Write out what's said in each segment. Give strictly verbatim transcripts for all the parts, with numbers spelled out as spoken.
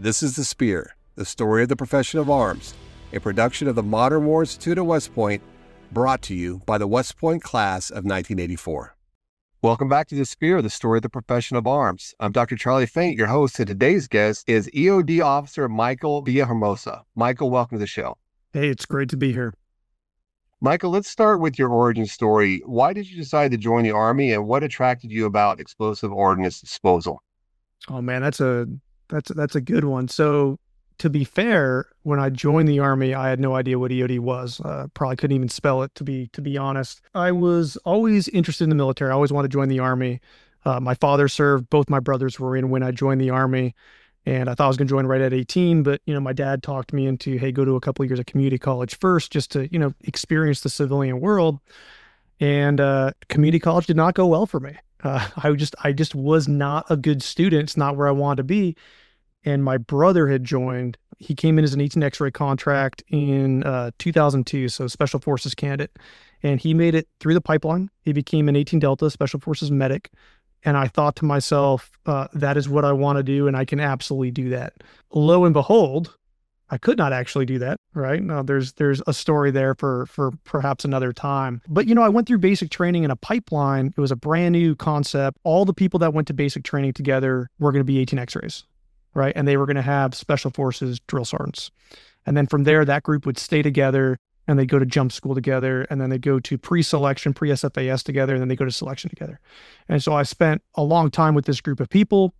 This is The Spear, the story of the profession of arms, a production of the Modern War Institute at West Point, brought to you by the West Point class of nineteen eighty-four. Welcome back to The Spear, the story of the profession of arms. I'm Doctor Charlie Faint, your host, and today's guest is E O D Officer Michael Villahermosa. Michael, welcome to the show. Hey, it's great to be here. Michael, let's start with your origin story. Why did you decide to join the Army, and what attracted you about explosive ordnance disposal? Oh man, that's a that's that's a good one. So to be fair, when I joined the Army, I had no idea what E O D was. Uh, probably couldn't even spell it, to be to be honest. I was always interested in the military. I always wanted to join the Army. Uh, my father served. Both my brothers were in when I joined the Army. And I thought I was going to join right at eighteen, but, you know, my dad talked me into, hey, go to a couple of years of community college first, just to, you know, experience the civilian world. And uh, community college did not go well for me. Uh, I just, I just was not a good student. It's not where I wanted to be. And my brother had joined. He came in as an eighteen X-ray contract in uh, two thousand two, so Special Forces candidate. And he made it through the pipeline. He became an eighteen Delta Special Forces medic. And I thought to myself, uh, that is what I want to do, and I can absolutely do that. Lo and behold, I could not actually do that, right? Now, there's there's a story there for for perhaps another time. But, you know, I went through basic training in a pipeline. It was a brand new concept. All the people that went to basic training together were going to be eighteen X-rays, right? And they were going to have Special Forces drill sergeants. And then from there, that group would stay together, and they'd go to jump school together, and then they'd go to pre-selection, pre-S F A S together, and then they go to selection together. And so I spent a long time with this group of people,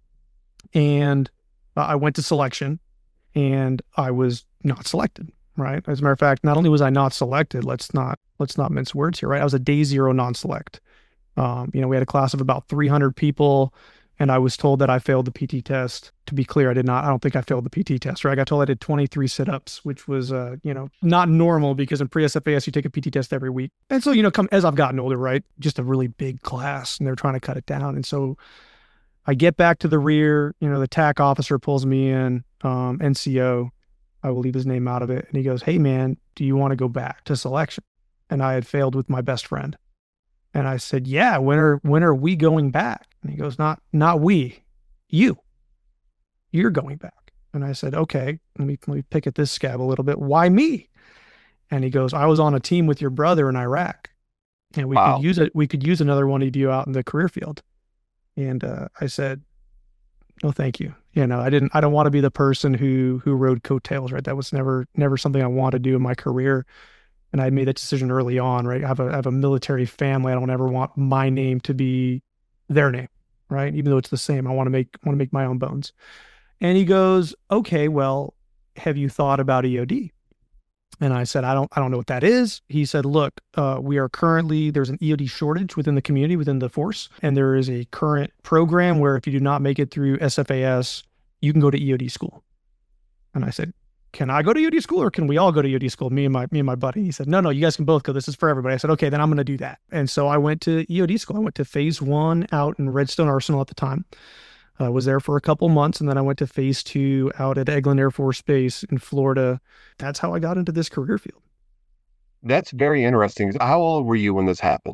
and uh, I went to selection, and I was not selected, right? As a matter of fact, not only was I not selected, let's not let's not mince words here, right? I was a day zero non-select. Um, you know, we had a class of about three hundred people, and I was told that I failed the P T test. To be clear, I did not. I don't think I failed the P T test, right? I got told I did twenty-three sit-ups, which was, uh, you know, not normal because in pre-S F A S, you take a P T test every week. And so, you know, come as I've gotten older, right? Just a really big class, and they're trying to cut it down. And so I get back to the rear, you know, the TAC officer pulls me in, um, N C O, I will leave his name out of it. And he goes, hey man, do you want to go back to selection? And I had failed with my best friend. And I said, yeah, when are, when are we going back? And he goes, not, not we, you, you're going back. And I said, okay, let me, let me pick at this scab a little bit. Why me? And he goes, I was on a team with your brother in Iraq, and we Wow. could use it. We could use another one of you out in the career field. And uh, I said, no, thank you. You know, I didn't, I don't want to be the person who, who rode coattails, right? That was never, never something I wanted to do in my career. And I made that decision early on, right? I have a, I have a military family. I don't ever want my name to be their name, right? Even though it's the same, I want to make, want to make my own bones. And he goes, okay, well, have you thought about E O D? And I said, I don't, I don't know what that is. He said, look, uh, we are currently, there's an E O D shortage within the community, within the force. And there is a current program where if you do not make it through S F A S, you can go to E O D school. And I said, can I go to E O D school, or can we all go to E O D school? Me and my, me and my buddy. He said, no, no, you guys can both go. This is for everybody. I said, okay, then I'm going to do that. And so I went to E O D school. I went to phase one out in Redstone Arsenal at the time. I was there for a couple months, and then I went to phase two out at Eglin Air Force Base in Florida. That's how I got into this career field. That's very interesting. How old were you when this happened?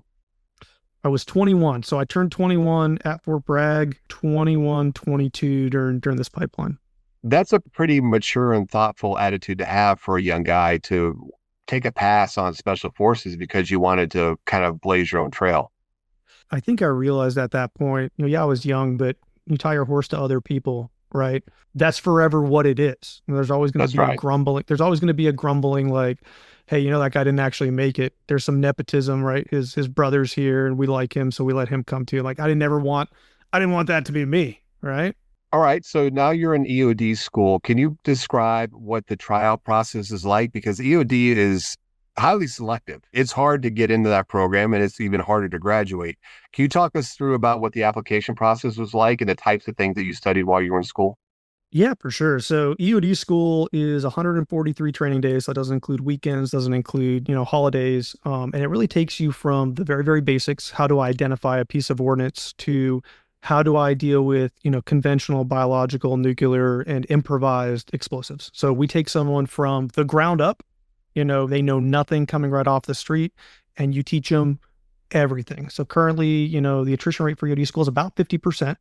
I was twenty-one. So I turned twenty-one at Fort Bragg, twenty-one, twenty-two during, during this pipeline. That's a pretty mature and thoughtful attitude to have for a young guy, to take a pass on Special Forces because you wanted to kind of blaze your own trail. I think I realized at that point, you know, yeah, I was young, but you tie your horse to other people, right? That's forever what it is. And there's always going to be right. a grumbling. There's always going to be a grumbling like, hey, you know, that guy didn't actually make it. There's some nepotism, right? His his brother's here and we like him, so we let him come too. Like I didn't ever want, I didn't want that to be me, right? All right. So now you're in E O D school. Can you describe what the trial process is like? Because E O D is highly selective. It's hard to get into that program, and it's even harder to graduate. Can you talk us through about what the application process was like and the types of things that you studied while you were in school? Yeah, for sure. So E O D school is one hundred forty-three training days. So that doesn't include weekends, doesn't include, you know, holidays. Um, and it really takes you from the very, very basics. How do I identify a piece of ordnance, to how do I deal with, you know, conventional, biological, nuclear, and improvised explosives? So we take someone from the ground up, you know, they know nothing coming right off the street, and you teach them everything. So currently, you know, the attrition rate for E O D school is about fifty percent.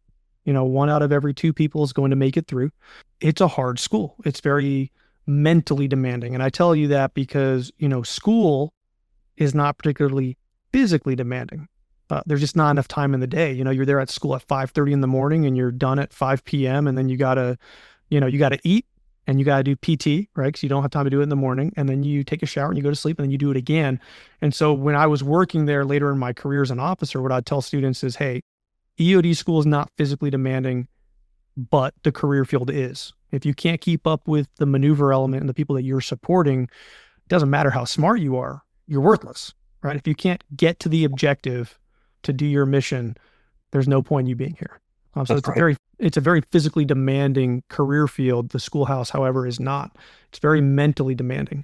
You know, one out of every two people is going to make it through. It's a hard school. It's very mentally demanding. And I tell you that because, you know, school is not particularly physically demanding. Uh, there's just not enough time in the day. You know, you're there at school at five thirty in the morning and you're done at five p.m. And then you got to, you know, you got to eat and you got to do P T, right? Because you don't have time to do it in the morning. And then you take a shower and you go to sleep and then you do it again. And so when I was working there later in my career as an officer, what I'd tell students is, hey, E O D school is not physically demanding, but the career field is. If you can't keep up with the maneuver element and the people that you're supporting, it doesn't matter how smart you are, you're worthless, right? If you can't get to the objective to do your mission, there's no point in you being here. Um, so That's it's right. a very, it's a very physically demanding career field. The schoolhouse, however, is not. It's very mentally demanding.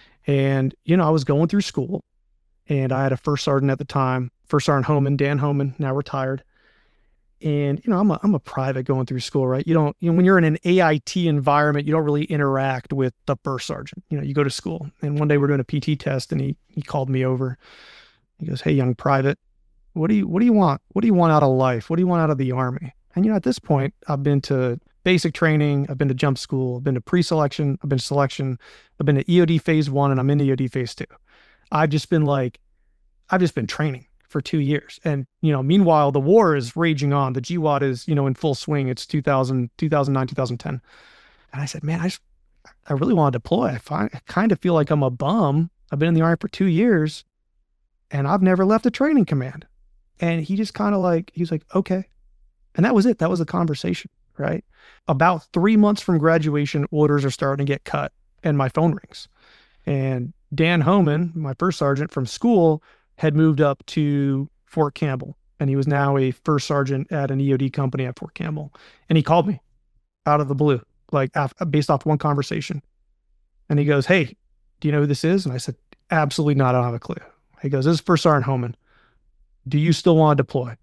And, you know, I was going through school and I had a first sergeant at the time, First Sergeant Homan, Dan Homan, now retired. And, you know, I'm a, I'm a private going through school, right? You don't, you know, when you're in an A I T environment, you don't really interact with the first sergeant. You know, you go to school. And one day we're doing a P T test and he, he called me over. He goes, hey, young private, what do you, what do you want? What do you want out of life? What do you want out of the Army? And, you know, at this point, I've been to basic training. I've been to jump school. I've been to pre-selection. I've been to selection. I've been to E O D phase one and I'm in E O D phase two. I've just been like, I've just been training for two years. And, you know, meanwhile, the war is raging on. The G W A D is, you know, in full swing. It's two thousand, two thousand nine, two thousand ten. And I said, man, I just, I really want to deploy. I find, I kind of feel like I'm a bum. I've been in the Army for two years and I've never left a training command. And he just kind of like, he was like, okay. And that was it. That was the conversation, right? About three months from graduation, orders are starting to get cut and my phone rings. And Dan Homan, my first sergeant from school, had moved up to Fort Campbell. And he was now a first sergeant at an E O D company at Fort Campbell. And he called me out of the blue, like af- based off one conversation. And he goes, hey, do you know who this is? And I said, absolutely not. I don't have a clue. He goes, this is First Sergeant Homan. Do you still want to deploy?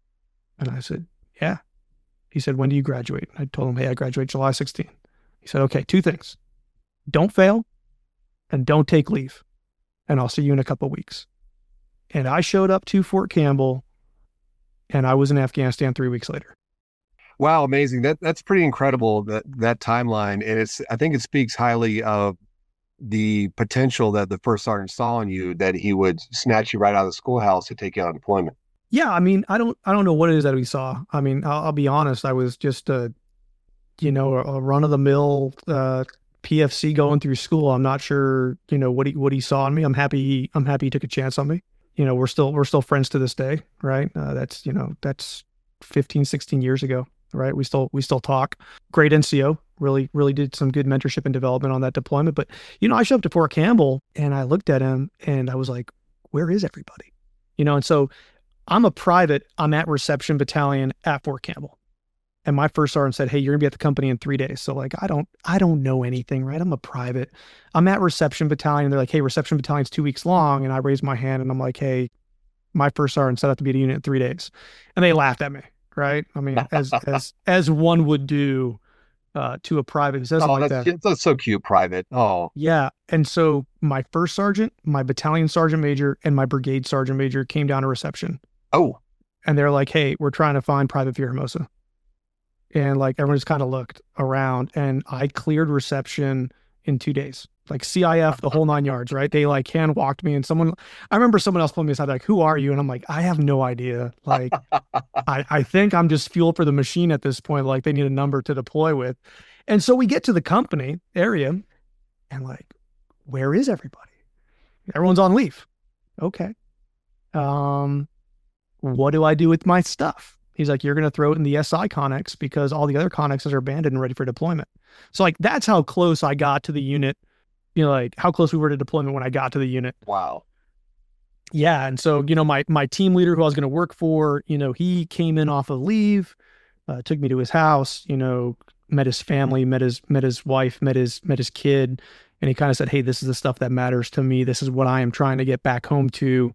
And I said, yeah. He said, when do you graduate? I told him, hey, I graduate July sixteenth. He said, okay, two things. Don't fail and don't take leave. And I'll see you in a couple of weeks. And I showed up to Fort Campbell and I was in Afghanistan three weeks later. Wow, amazing. That that's pretty incredible, that that timeline. And it's I think it speaks highly of the potential that the first sergeant saw in you, that he would snatch you right out of the schoolhouse to take you on deployment. Yeah, I mean, I don't I don't know what it is that we saw. I mean, I'll, I'll be honest, I was just a, you know, a, a run-of-the-mill uh P F C going through school. I'm not sure, you know, what he what he saw in me. I'm happy he, I'm happy he took a chance on me. You know, we're still we're still friends to this day, right? Uh, that's, you know, that's fifteen, sixteen years ago, right? We still we still talk. Great N C O, really really did some good mentorship and development on that deployment. But, you know, I showed up to Fort Campbell and I looked at him and I was like, where is everybody? You know, and so I'm a private, I'm at reception battalion at Fort Campbell. And my first sergeant said, hey, you're gonna be at the company in three days. So like, I don't, I don't know anything, right? I'm a private. I'm at reception battalion. They're like, hey, reception battalion's two weeks long. And I raised my hand and I'm like, hey, my first sergeant set up to be at a unit in three days. And they laughed at me, right? I mean, as, as, as one would do uh, to a private who says Oh, like that's that. that's so cute, private. Oh, Yeah. And so my first sergeant, my battalion sergeant major, and my brigade sergeant major came down to reception. oh, And they're like, hey, we're trying to find Private Villahermosa. And like everyone just kind of looked around and I cleared reception in two days, like C I F, the whole nine yards, right? They like hand walked me and someone, I remember someone else pulling me aside, like, who are you? And I'm like, I have no idea. Like, I, I think I'm just fuel for the machine at this point. Like they need a number to deploy with. And so we get to the company area and like, where is everybody? Everyone's on leave. Okay. Um, what do I do with my stuff? He's like, you're going to throw it in the S I Connex because all the other Connexes are abandoned and ready for deployment. So like, that's how close I got to the unit, you know, like how close we were to deployment when I got to the unit. wow. Yeah. And so, you know, my, my team leader who I was going to work for, you know, he came in off of leave, uh, took me to his house, you know, met his family, met his, met his wife, met his, met his kid. And he kind of said, hey, this is the stuff that matters to me. This is what I am trying to get back home to.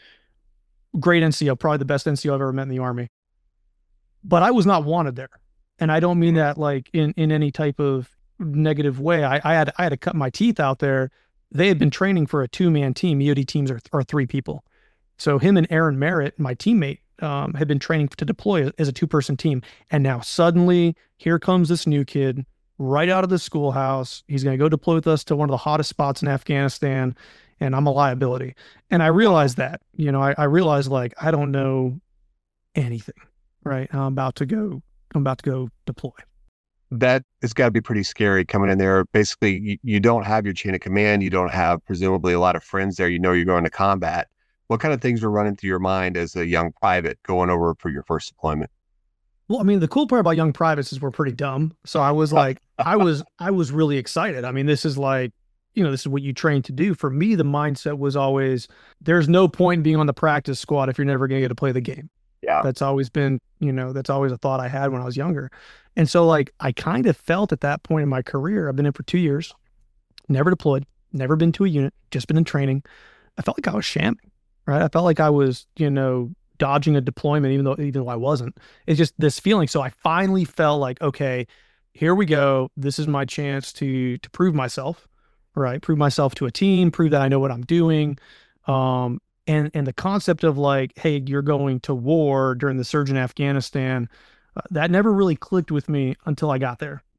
Great N C O, probably the best N C O I've ever met in the Army. But I was not wanted there. And I don't mean that like in, in any type of negative way. I, I had I had to cut my teeth out there. They had been training for a two-man team. E O D teams are, are three people. So him and Aaron Merritt, my teammate, um, had been training to deploy as a two-person team. And now suddenly here comes this new kid right out of the schoolhouse. He's going to go deploy with us to one of the hottest spots in Afghanistan, and I'm a liability. And I realized that, you know, I, I realized like, I don't know anything, right? I'm about to go, I'm about to go deploy. That has got to be pretty scary coming in there. Basically, you, you don't have your chain of command. You don't have presumably a lot of friends there. You know you're going to combat. What kind of things were running through your mind as a young private going over for your first deployment? Well, I mean, the cool part about young privates is we're pretty dumb. So I was like, I was, I was really excited. I mean, this is like, you know, this is what you train to do. For me, the mindset was always, there's no point in being on the practice squad if you're never going to get to play the game. Yeah. That's always been, you know, that's always a thought I had when I was younger. And so like, I kind of felt at that point in my career, I've been in for two years, never deployed, never been to a unit, just been in training. I felt like I was shamming, right? I felt like I was, you know, dodging a deployment, even though, even though I wasn't. It's just this feeling. So I finally felt like, okay, here we go. This is my chance to, to prove myself, right? Prove myself to a team, prove that I know what I'm doing. Um, And and the concept of like, hey, you're going to war during the surge in Afghanistan, uh, that never really clicked with me until I got there.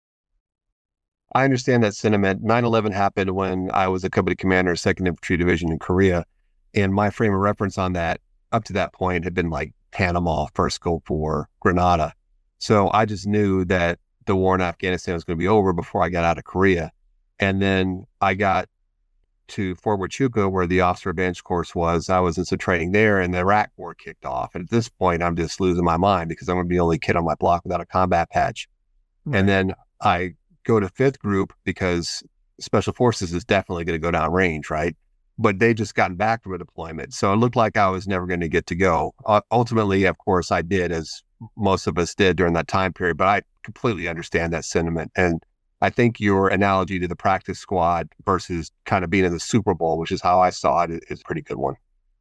I understand that sentiment. nine eleven happened when I was a company commander, second Infantry Division in Korea. And my frame of reference on that up to that point had been like Panama, first Gulf War, Grenada. So I just knew that the war in Afghanistan was going to be over before I got out of Korea. And then I got to Fort Huachuca, where the officer advance course was. I was in some training there, and the Iraq war kicked off. And at this point, I'm just losing my mind because I'm going to be the only kid on my block without a combat patch. Right. And then I go to fifth group because special forces is definitely going to go down range, right? But they just gotten back from a deployment. So it looked like I was never going to get to go. Uh, ultimately, of course, I did, as most of us did during that time period, but I completely understand that sentiment. And I think your analogy to the practice squad versus kind of being in the Super Bowl, which is how I saw it, is a pretty good one.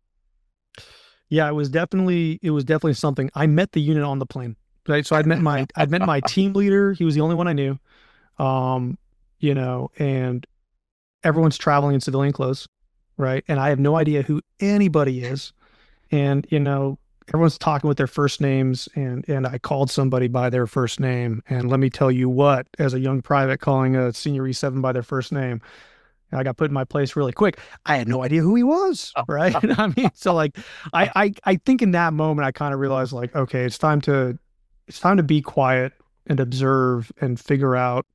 Yeah, it was definitely, it was definitely something. I met the unit on the plane, right? So I'd met my, I'd met my team leader. He was the only one I knew, um, you know, and everyone's traveling in civilian clothes, right? And I have no idea who anybody is. And, you know, everyone's talking with their first names, and and I called somebody by their first name. And let me tell you what, as a young private calling a senior E seven by their first name, I got put in my place really quick. I had no idea who he was, right? I mean, so like, I, I I think in that moment I kind of realized like, okay, it's time to it's time to be quiet and observe and figure out.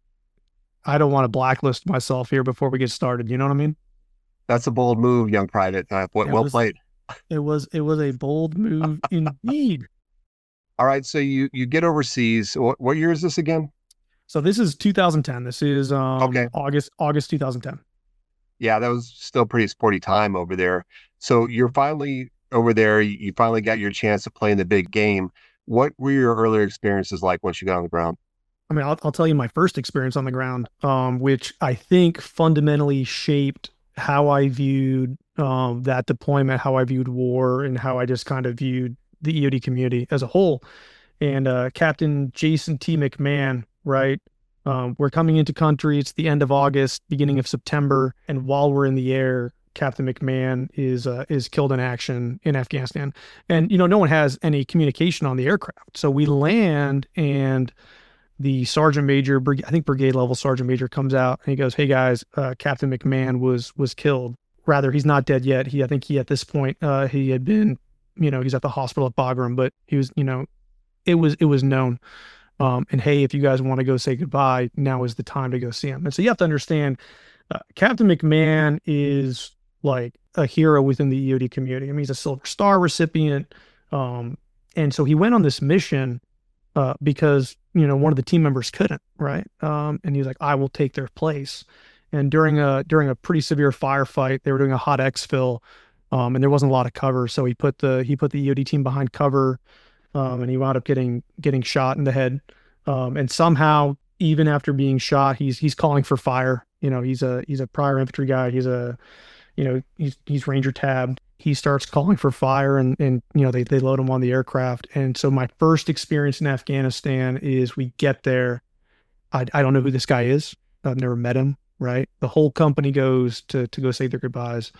I don't want to blacklist myself here before we get started. You know what I mean? That's a bold move, young private. Uh, well, well was, played. It was it was a bold move indeed. All right, so you you get overseas. What, what year is this again? So this is two thousand ten. This is um, okay. August August two thousand ten. Yeah, that was still pretty sporty time over there. So you're finally over there. You finally got your chance to play in the big game. What were your earlier experiences like once you got on the ground? I mean, I'll, I'll tell you my first experience on the ground, um, which I think fundamentally shaped how I viewed um, that deployment, how I viewed war, and how I just kind of viewed the E O D community as a whole. And uh, Captain Jason T. McMahon, right? Um, we're coming into country. It's the end of August, beginning of September, and while we're in the air, Captain McMahon is uh, is killed in action in Afghanistan. And you know, no one has any communication on the aircraft, so we land and the sergeant major, I think brigade level sergeant major, comes out and he goes, "Hey guys, uh, Captain McMahon was was killed. Rather, he's not dead yet. He, I think he at this point, uh, he had been, you know, he's at the hospital at Bagram, but he was, you know, it was it was known. Um, and hey, if you guys want to go say goodbye, now is the time to go see him." And so you have to understand, uh, Captain McMahon is like a hero within the E O D community. I mean, he's a Silver Star recipient, um, and so he went on this mission uh, because, you know, one of the team members couldn't, right? Um, and he was like, "I will take their place." And during a during a pretty severe firefight, they were doing a hot exfil, um, and there wasn't a lot of cover, so he put the he put the E O D team behind cover, um, and he wound up getting getting shot in the head. Um, and somehow, even after being shot, he's he's calling for fire. You know, he's a he's a prior infantry guy. He's a, you know, he's he's Ranger tabbed. He starts calling for fire, and and you know they they load him on the aircraft. And so my first experience in Afghanistan is we get there. I I don't know who this guy is. I've never met him. Right, the whole company goes to to go say their goodbyes,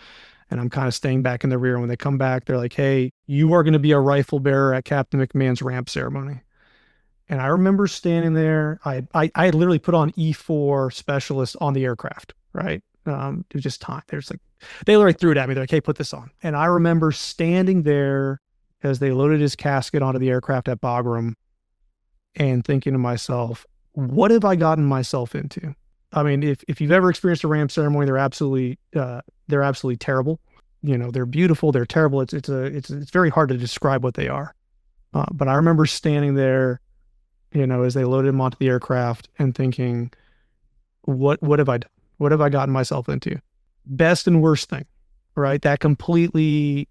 and I'm kind of staying back in the rear. And when they come back, they're like, "Hey, you are going to be a rifle bearer at Captain McMahon's ramp ceremony." And I remember standing there. I I, I had literally put on E four specialist on the aircraft, right? Um, it was just time. There's like, they literally threw it at me. They're like, "Hey, put this on." And I remember standing there as they loaded his casket onto the aircraft at Bagram and thinking to myself, what have I gotten myself into? I mean, if, if you've ever experienced a ramp ceremony, they're absolutely, uh, they're absolutely terrible. You know, they're beautiful. They're terrible. It's, it's a, it's, it's very hard to describe what they are. Uh, but I remember standing there, you know, as they loaded him onto the aircraft and thinking, what, what have I done? What have I gotten myself into? Best and worst thing, right? That completely,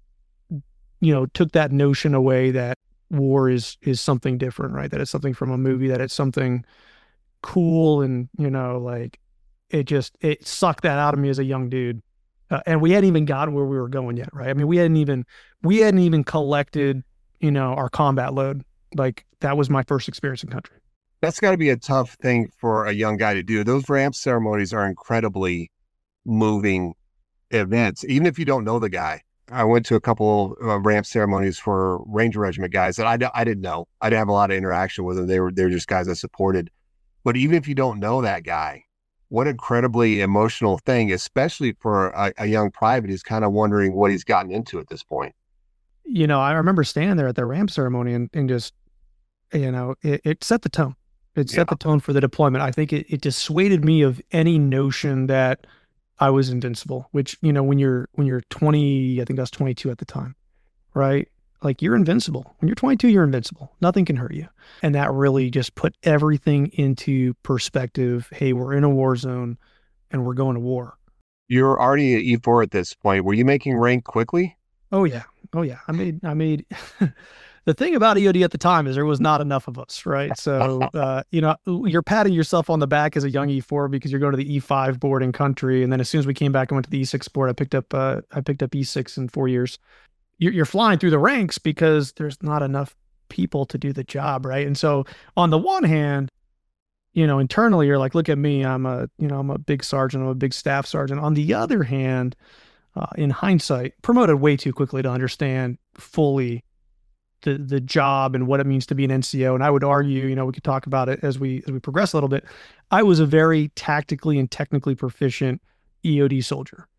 you know, took that notion away that war is, is something different, right? That it's something from a movie, that it's something cool. And, you know, like it just, it sucked that out of me as a young dude. Uh, and we hadn't even gotten where we were going yet, right? I mean, we hadn't even, we hadn't even collected, you know, our combat load. Like that was my first experience in country. That's got to be a tough thing for a young guy to do. Those ramp ceremonies are incredibly moving events, even if you don't know the guy. I went to a couple of uh, ramp ceremonies for Ranger Regiment guys that I, I didn't know. I didn't have a lot of interaction with them. They were, they were just guys I supported. But even if you don't know that guy, what an incredibly emotional thing, especially for a, a young private who's kind of wondering what he's gotten into at this point. You know, I remember standing there at the ramp ceremony and, and just, you know, it, it set the tone. It set yeah. the tone for the deployment. I think it, it dissuaded me of any notion that I was invincible, which, you know, when you're, when you're twenty, I think I was twenty-two at the time, right? Like you're invincible. When you're twenty-two, you're invincible. Nothing can hurt you. And that really just put everything into perspective. Hey, we're in a war zone and we're going to war. You're already at E four at this point. Were you making rank quickly? Oh yeah. Oh yeah. I made, I made, the thing about E O D at the time is there was not enough of us, right? So, uh, you know, you're patting yourself on the back as a young E four because you're going to the E five board in country. And then as soon as we came back and went to the E six board, I picked up, uh, I picked up E six in four years. You're, you're flying through the ranks because there's not enough people to do the job, right? And so on the one hand, you know, internally you're like, look at me, I'm a, you know, I'm a big sergeant, I'm a big staff sergeant. On the other hand, uh, in hindsight, promoted way too quickly to understand fully the the job and what it means to be an N C O. And I would argue, you know, we could talk about it as we as we progress a little bit. I was a very tactically and technically proficient E O D soldier.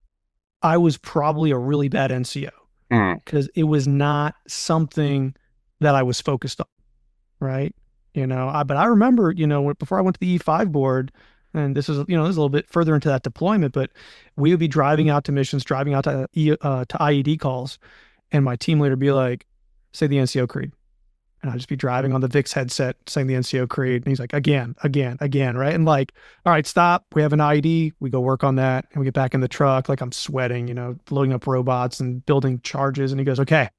I was probably a really bad N C O because mm. it was not something that I was focused on, right? You know, I, but I remember, you know, before I went to the E five board, and this is, you know, this is a little bit further into that deployment, but we would be driving out to missions, driving out to uh, to I E D calls, and my team leader would be like, say the N C O creed. And I'd just be driving on the V I X headset saying the N C O creed. And he's like, again, again, again, right? And like, all right, stop. We have an I E D. We go work on that. And we get back in the truck. Like I'm sweating, you know, loading up robots and building charges. And he goes, okay,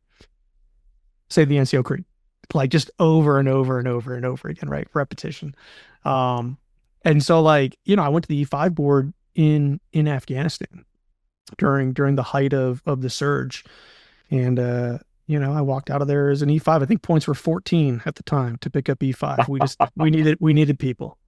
say the N C O creed. Like just over and over and over and over again, right? Repetition. Um, and so like, you know, I went to the E five board in, in Afghanistan during, during the height of, of the surge. And, uh, you know, I walked out of there as an E five. I think points were fourteen at the time to pick up E five. We just, we needed, we needed people.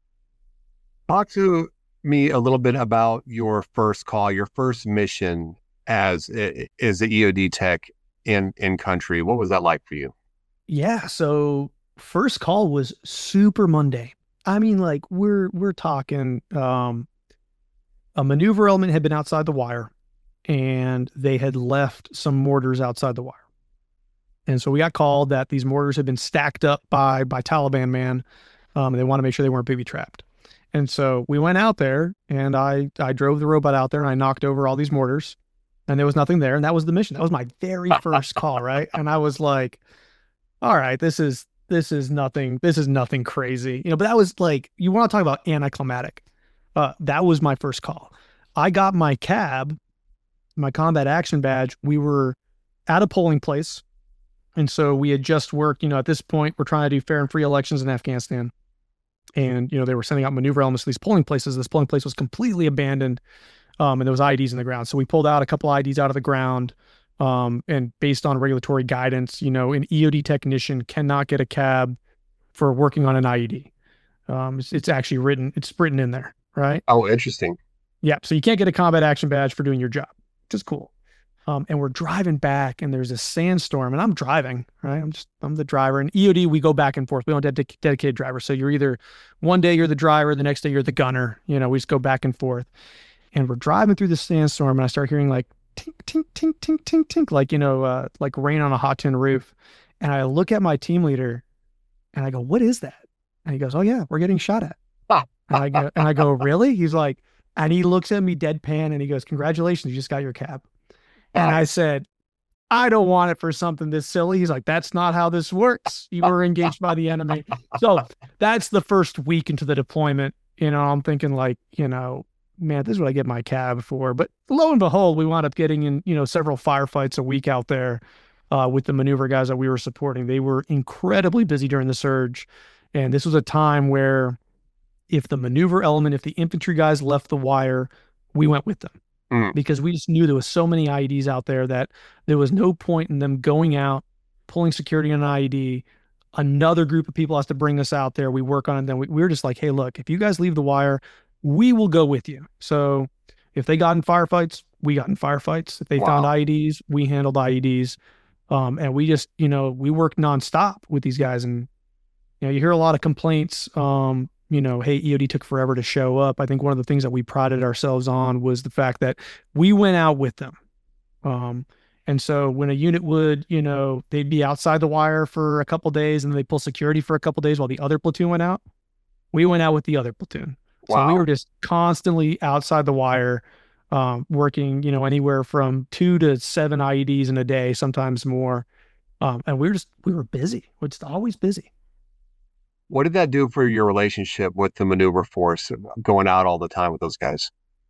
Talk to me a little bit about your first call, your first mission as, as the E O D tech in, in country. What was that like for you? Yeah. So first call was super mundane. I mean, like we're, we're talking, um, a maneuver element had been outside the wire and they had left some mortars outside the wire. And so we got called that these mortars had been stacked up by, by Taliban man. Um, and they want to make sure they weren't booby trapped. And so we went out there and I, I drove the robot out there and I knocked over all these mortars and there was nothing there. And that was the mission. That was my very first call. Right. And I was like, all right, this is, this is nothing, this is nothing crazy, you know, but that was like, you want to talk about anticlimactic. Uh, that was my first call. I got my cab, my combat action badge. We were at a polling place. And so we had just worked, you know, at this point, we're trying to do fair and free elections in Afghanistan. And, you know, they were sending out maneuver elements to these polling places. This polling place was completely abandoned. Um, and there was I E Ds in the ground. So we pulled out a couple I E Ds out of the ground. Um, and based on regulatory guidance, you know, an E O D technician cannot get a cab for working on an I E D. Um, it's, it's actually written, it's written in there, right? Oh, interesting. Yeah. So you can't get a combat action badge for doing your job. which is cool. Um, and we're driving back, and there's a sandstorm, and I'm driving, right? I'm just, I'm the driver. And E O D, we go back and forth. We don't have dedic- dedicated drivers. So you're either one day you're the driver, the next day you're the gunner. You know, we just go back and forth. And we're driving through the sandstorm, and I start hearing like tink, tink, tink, tink, tink, tink, like, you know, uh, like rain on a hot tin roof. And I look at my team leader, and I go, "What is that?" And he goes, "Oh yeah, we're getting shot at." And I go, and I go, "Really?" He's like, and he looks at me deadpan, and he goes, "Congratulations, you just got your cab." And I said, "I don't want it for something this silly." He's like, "That's not how this works. You were engaged by the enemy." So that's the first week into the deployment. You know, I'm thinking like, you know, man, this is what I get my cab for. But lo and behold, we wound up getting in, you know, several firefights a week out there uh, with the maneuver guys that we were supporting. They were incredibly busy during the surge. And this was a time where if the maneuver element, if the infantry guys left the wire, we went with them. Mm. Because we just knew there was so many I E Ds out there that there was no point in them going out, pulling security on an I E D. Another group of people has to bring us out there. We work on it. Then we, we were just like, hey, look, if you guys leave the wire, we will go with you. So if they got in firefights, we got in firefights. If they wow. found I E Ds, we handled I E Ds. Um, and we just, you know, we worked nonstop with these guys. And, you know, you hear a lot of complaints, um, you know, hey, E O D took forever to show up. I think one of the things that we prided ourselves on was the fact that we went out with them. Um, and so when a unit would, you know, they'd be outside the wire for a couple days and then they pull security for a couple days while the other platoon went out. We went out with the other platoon. Wow. So we were just constantly outside the wire, um, working, you know, anywhere from two to seven I E Ds in a day, sometimes more. Um, and we were just, we were busy. We're just always busy. What did that do for your relationship with the maneuver force, going out all the time with those guys?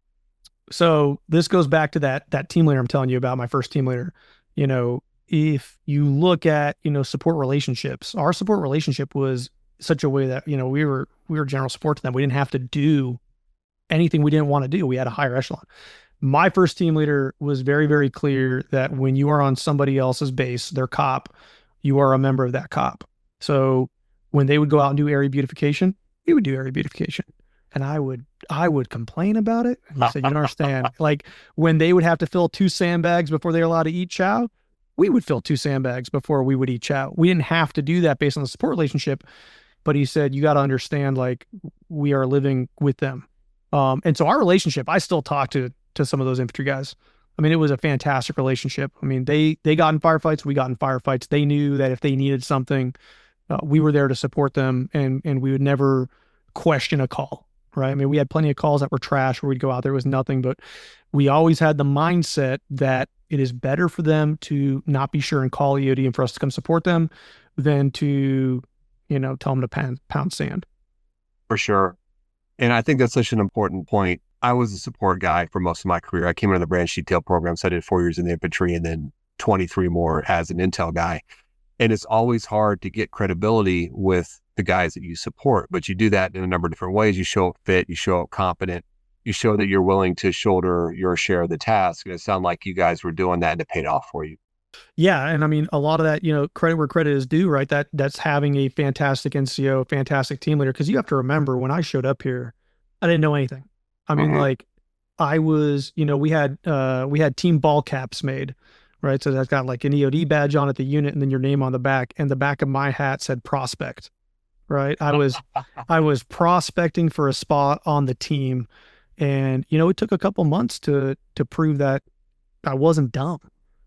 So this goes back to that, that team leader I'm telling you about, my first team leader. You know, if you look at, you know, support relationships, our support relationship was such a way that, you know, we were, we were general support to them. We didn't have to do anything we didn't want to do. We had a higher echelon. My first team leader was very, very clear that when you are on somebody else's base, their cop, you are a member of that cop. So when they would go out and do area beautification, we would do area beautification. And I would, I would complain about it. And he said, you don't understand. Like when they would have to fill two sandbags before they were allowed to eat chow, we would fill two sandbags before we would eat chow. We didn't have to do that based on the support relationship. But he said, you got to understand, like, we are living with them. Um, and so our relationship, I still talk to, to some of those infantry guys. I mean, it was a fantastic relationship. I mean, they, they got in firefights, we got in firefights. They knew that if they needed something, Uh, we were there to support them, and and we would never question a call, right? I mean, we had plenty of calls that were trash where we'd go out there was nothing, but we always had the mindset that it is better for them to not be sure and call E O D and for us to come support them than to, you know, tell them to pound, pound sand. For sure. And I think that's such an important point. I was a support guy for most of my career. I came into the branch detail program, so I did four years in the infantry and then twenty-three more as an intel guy. And it's always hard to get credibility with the guys that you support, but you do that in a number of different ways. You show up fit, you show up competent, you show that you're willing to shoulder your share of the task. And it sounded like you guys were doing that and it paid off for you. Yeah. And I mean, a lot of that, you know, credit where credit is due, right? That that's having a fantastic N C O, fantastic team leader. Cause you have to remember when I showed up here, I didn't know anything. I mean, mm-hmm. like I was, you know, we had, uh, we had team ball caps made. Right. So that's got like an E O D badge on it, the unit, and then your name on the back. And the back of my hat said prospect. Right. I was, I was prospecting for a spot on the team. And, you know, it took a couple months to, to prove that I wasn't dumb.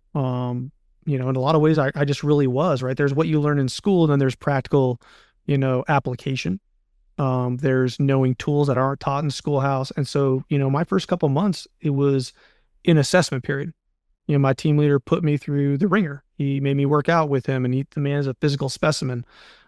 Um, you know, in a lot of ways, I, I just really was, right. There's what you learn in school, and then there's practical, you know, application. Um, there's knowing tools that aren't taught in schoolhouse. And so, you know, my first couple months, it was an assessment period. You know, my team leader put me through the ringer. He made me work out with him, and he, the man is a physical specimen.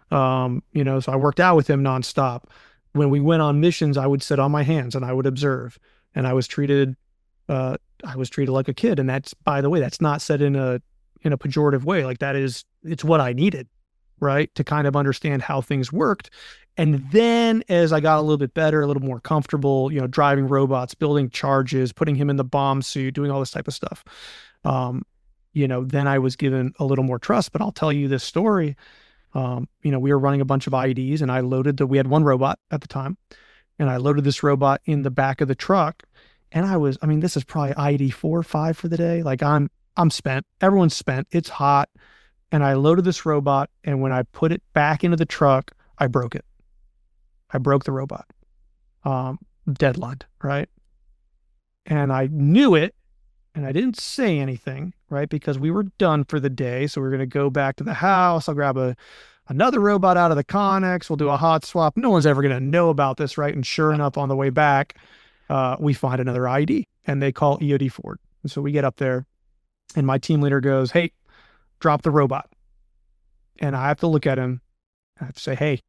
Um, you know, so I worked out with him nonstop. When we went on missions, I would sit on my hands and I would observe, and I was treated, uh, I was treated like a kid. And that's, by the way, that's not said in a, in a pejorative way. Like that is, it's what I needed, right? To kind of understand how things worked. And then as I got a little bit better, a little more comfortable, you know, driving robots, building charges, putting him in the bomb suit, doing all this type of stuff. Um, you know, then I was given a little more trust. But I'll tell you this story. Um, you know, we were running a bunch of I E Ds, and I loaded the, we had one robot at the time, and I loaded this robot in the back of the truck, And I was, I mean, this is probably I D four or five for the day. Like I'm, I'm spent. Everyone's spent. It's hot. And I loaded this robot. And when I put it back into the truck, I broke it. I broke the robot. Um, deadlined, right? And I knew it. And I didn't say anything, right? Because we were done for the day. So we we're going to go back to the house. I'll grab a, another robot out of the Connex. We'll do a hot swap. No one's ever going to know about this, right? And sure enough, on the way back, uh, we find another I D and they call E O D Ford. And so we get up there and my team leader goes, hey, drop the robot. And I have to look at him. I have to say, hey,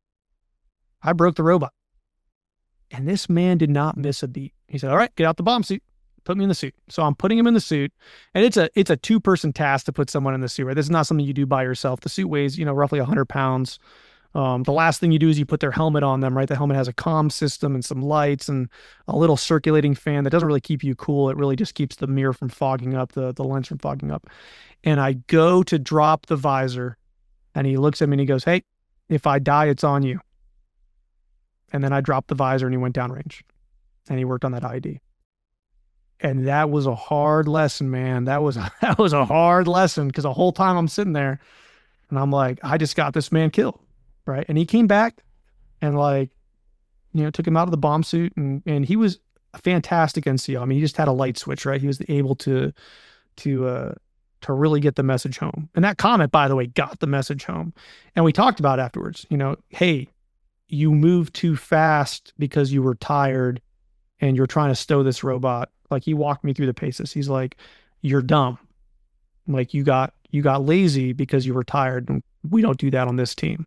I broke the robot. And this man did not miss a beat. He said, all right, get out the bomb suit. Put me in the suit. So I'm putting him in the suit. And it's a it's a two-person task to put someone in the suit, right? This is not something you do by yourself. The suit weighs, you know, roughly one hundred pounds. Um, the last thing you do is you put their helmet on them, right? The helmet has a comm system and some lights and a little circulating fan that doesn't really keep you cool. It really just keeps the mirror from fogging up, the, the lens from fogging up. And I go to drop the visor and he looks at me and he goes, hey, if I die, it's on you. And then I dropped the visor and he went downrange and he worked on that I D. And that was a hard lesson, man. That was, that was a hard lesson because the whole time I'm sitting there and I'm like, I just got this man killed. Right. And he came back and like, you know, took him out of the bomb suit and, and he was a fantastic N C O. I mean, he just had a light switch, right? He was able to, to, uh, to really get the message home. And that comment, by the way, got the message home. And we talked about afterwards, you know, hey, you moved too fast because you were tired and you're trying to stow this robot. Like he walked me through the paces. He's like, you're dumb. Like you got, you got lazy because you were tired. And we don't do that on this team.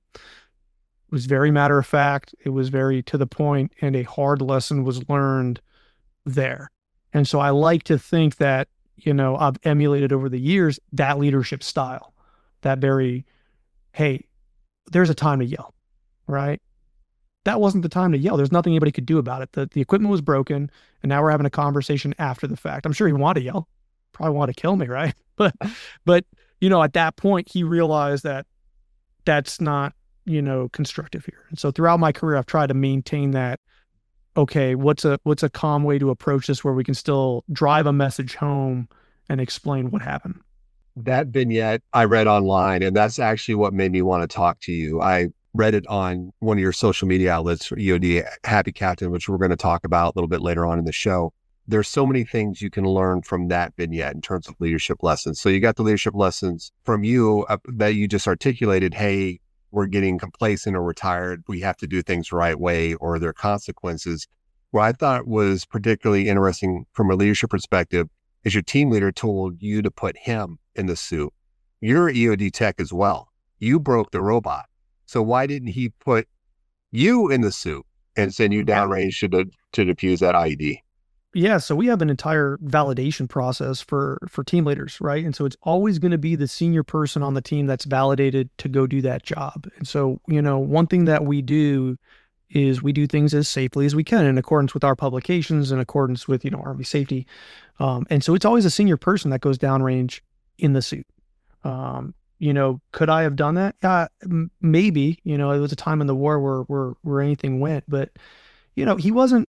It was very matter of fact. It was very to the point, and a hard lesson was learned there. And so I like to think that, you know, I've emulated over the years that leadership style, that very, hey, there's a time to yell, right? That wasn't the time to yell. There's nothing anybody could do about it. The, the equipment was broken, and now we're having a conversation after the fact. I'm sure he wanted to yell, probably wanted to kill me, right? But, but you know, at that point, he realized that that's not, you know, constructive here. And so throughout my career, I've tried to maintain that, okay, what's a, what's a calm way to approach this where we can still drive a message home and explain what happened. That vignette I read online, and that's actually what made me want to talk to you. I read it on one of your social media outlets for E O D Happy Captain, which we're going to talk about a little bit later on in the show. There's so many things you can learn from that vignette in terms of leadership lessons. So you got the leadership lessons from you uh, that you just articulated, hey, we're getting complacent or we're tired. We have to do things the right way or there are consequences. What I thought was particularly interesting from a leadership perspective is your team leader told you to put him in the suit. You're E O D tech as well. You broke the robot. So why didn't he put you in the suit and send you downrange to, the, to defuse that I E D? Yeah, so we have an entire validation process for for team leaders, right? And so it's always going to be the senior person on the team that's validated to go do that job. And so, you know, one thing that we do is we do things as safely as we can in accordance with our publications, in accordance with, you know, Army safety. Um, and so it's always a senior person that goes downrange in the suit. Um, you know, could I have done that? Uh, m- maybe, you know, it was a time in the war where, where, where anything went, but, you know, he wasn't,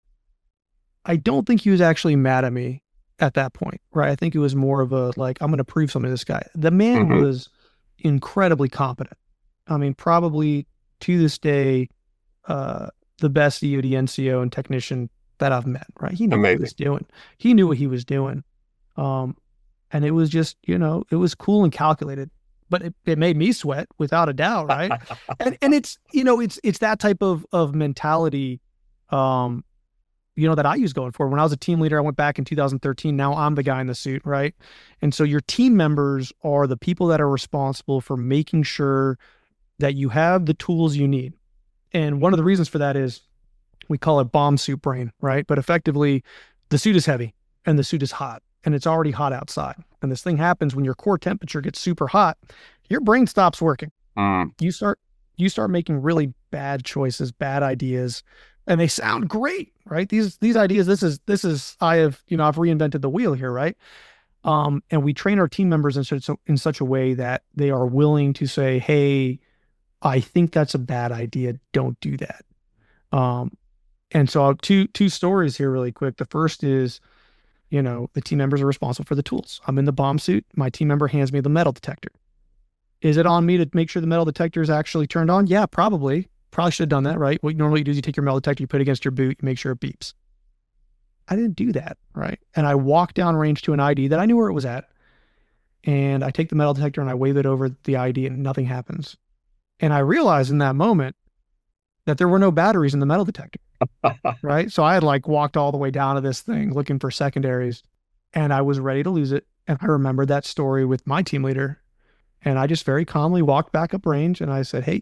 I don't think he was actually mad at me at that point, right? I think it was more of a, like, I'm going to prove something to this guy. The man mm-hmm. was incredibly competent. I mean, probably to this day, uh, the best E O D N C O and technician that I've met, right? He knew Amazing. what he was doing. He knew what he was doing. Um, and it was just, you know, it was cool and calculated, but it, it made me sweat without a doubt, right? and and it's, you know, it's it's that type of of mentality, um, you know, that I use going forward. When I was a team leader, I went back in two thousand thirteen. Now I'm the guy in the suit, right? And so your team members are the people that are responsible for making sure that you have the tools you need. And one of the reasons for that is we call it bomb suit brain, right? But effectively, the suit is heavy and the suit is hot and it's already hot outside. And this thing happens when your core temperature gets super hot, your brain stops working. Mm. You start, you start making really bad choices, bad ideas, and they sound great, right? These, these ideas, this is, this is, I have, you know, I've reinvented the wheel here, right? Um, and we train our team members in such, in such a way that they are willing to say, hey, I think that's a bad idea. Don't do that. Um, And so two two stories here really quick. The first is, you know, the team members are responsible for the tools. I'm in the bomb suit. My team member hands me the metal detector. Is it on me to make sure the metal detector is actually turned on? Yeah, probably. Probably should have done that, right? What you normally do is you take your metal detector, you put it against your boot, you make sure it beeps. I didn't do that, right? And I walked down range to an I D that I knew where it was at. And I take the metal detector and I wave it over the I D and nothing happens. And I realized in that moment that there were no batteries in the metal detector, right? So I had like walked all the way down to this thing looking for secondaries and I was ready to lose it. And I remembered that story with my team leader. And I just very calmly walked back up range and I said, hey,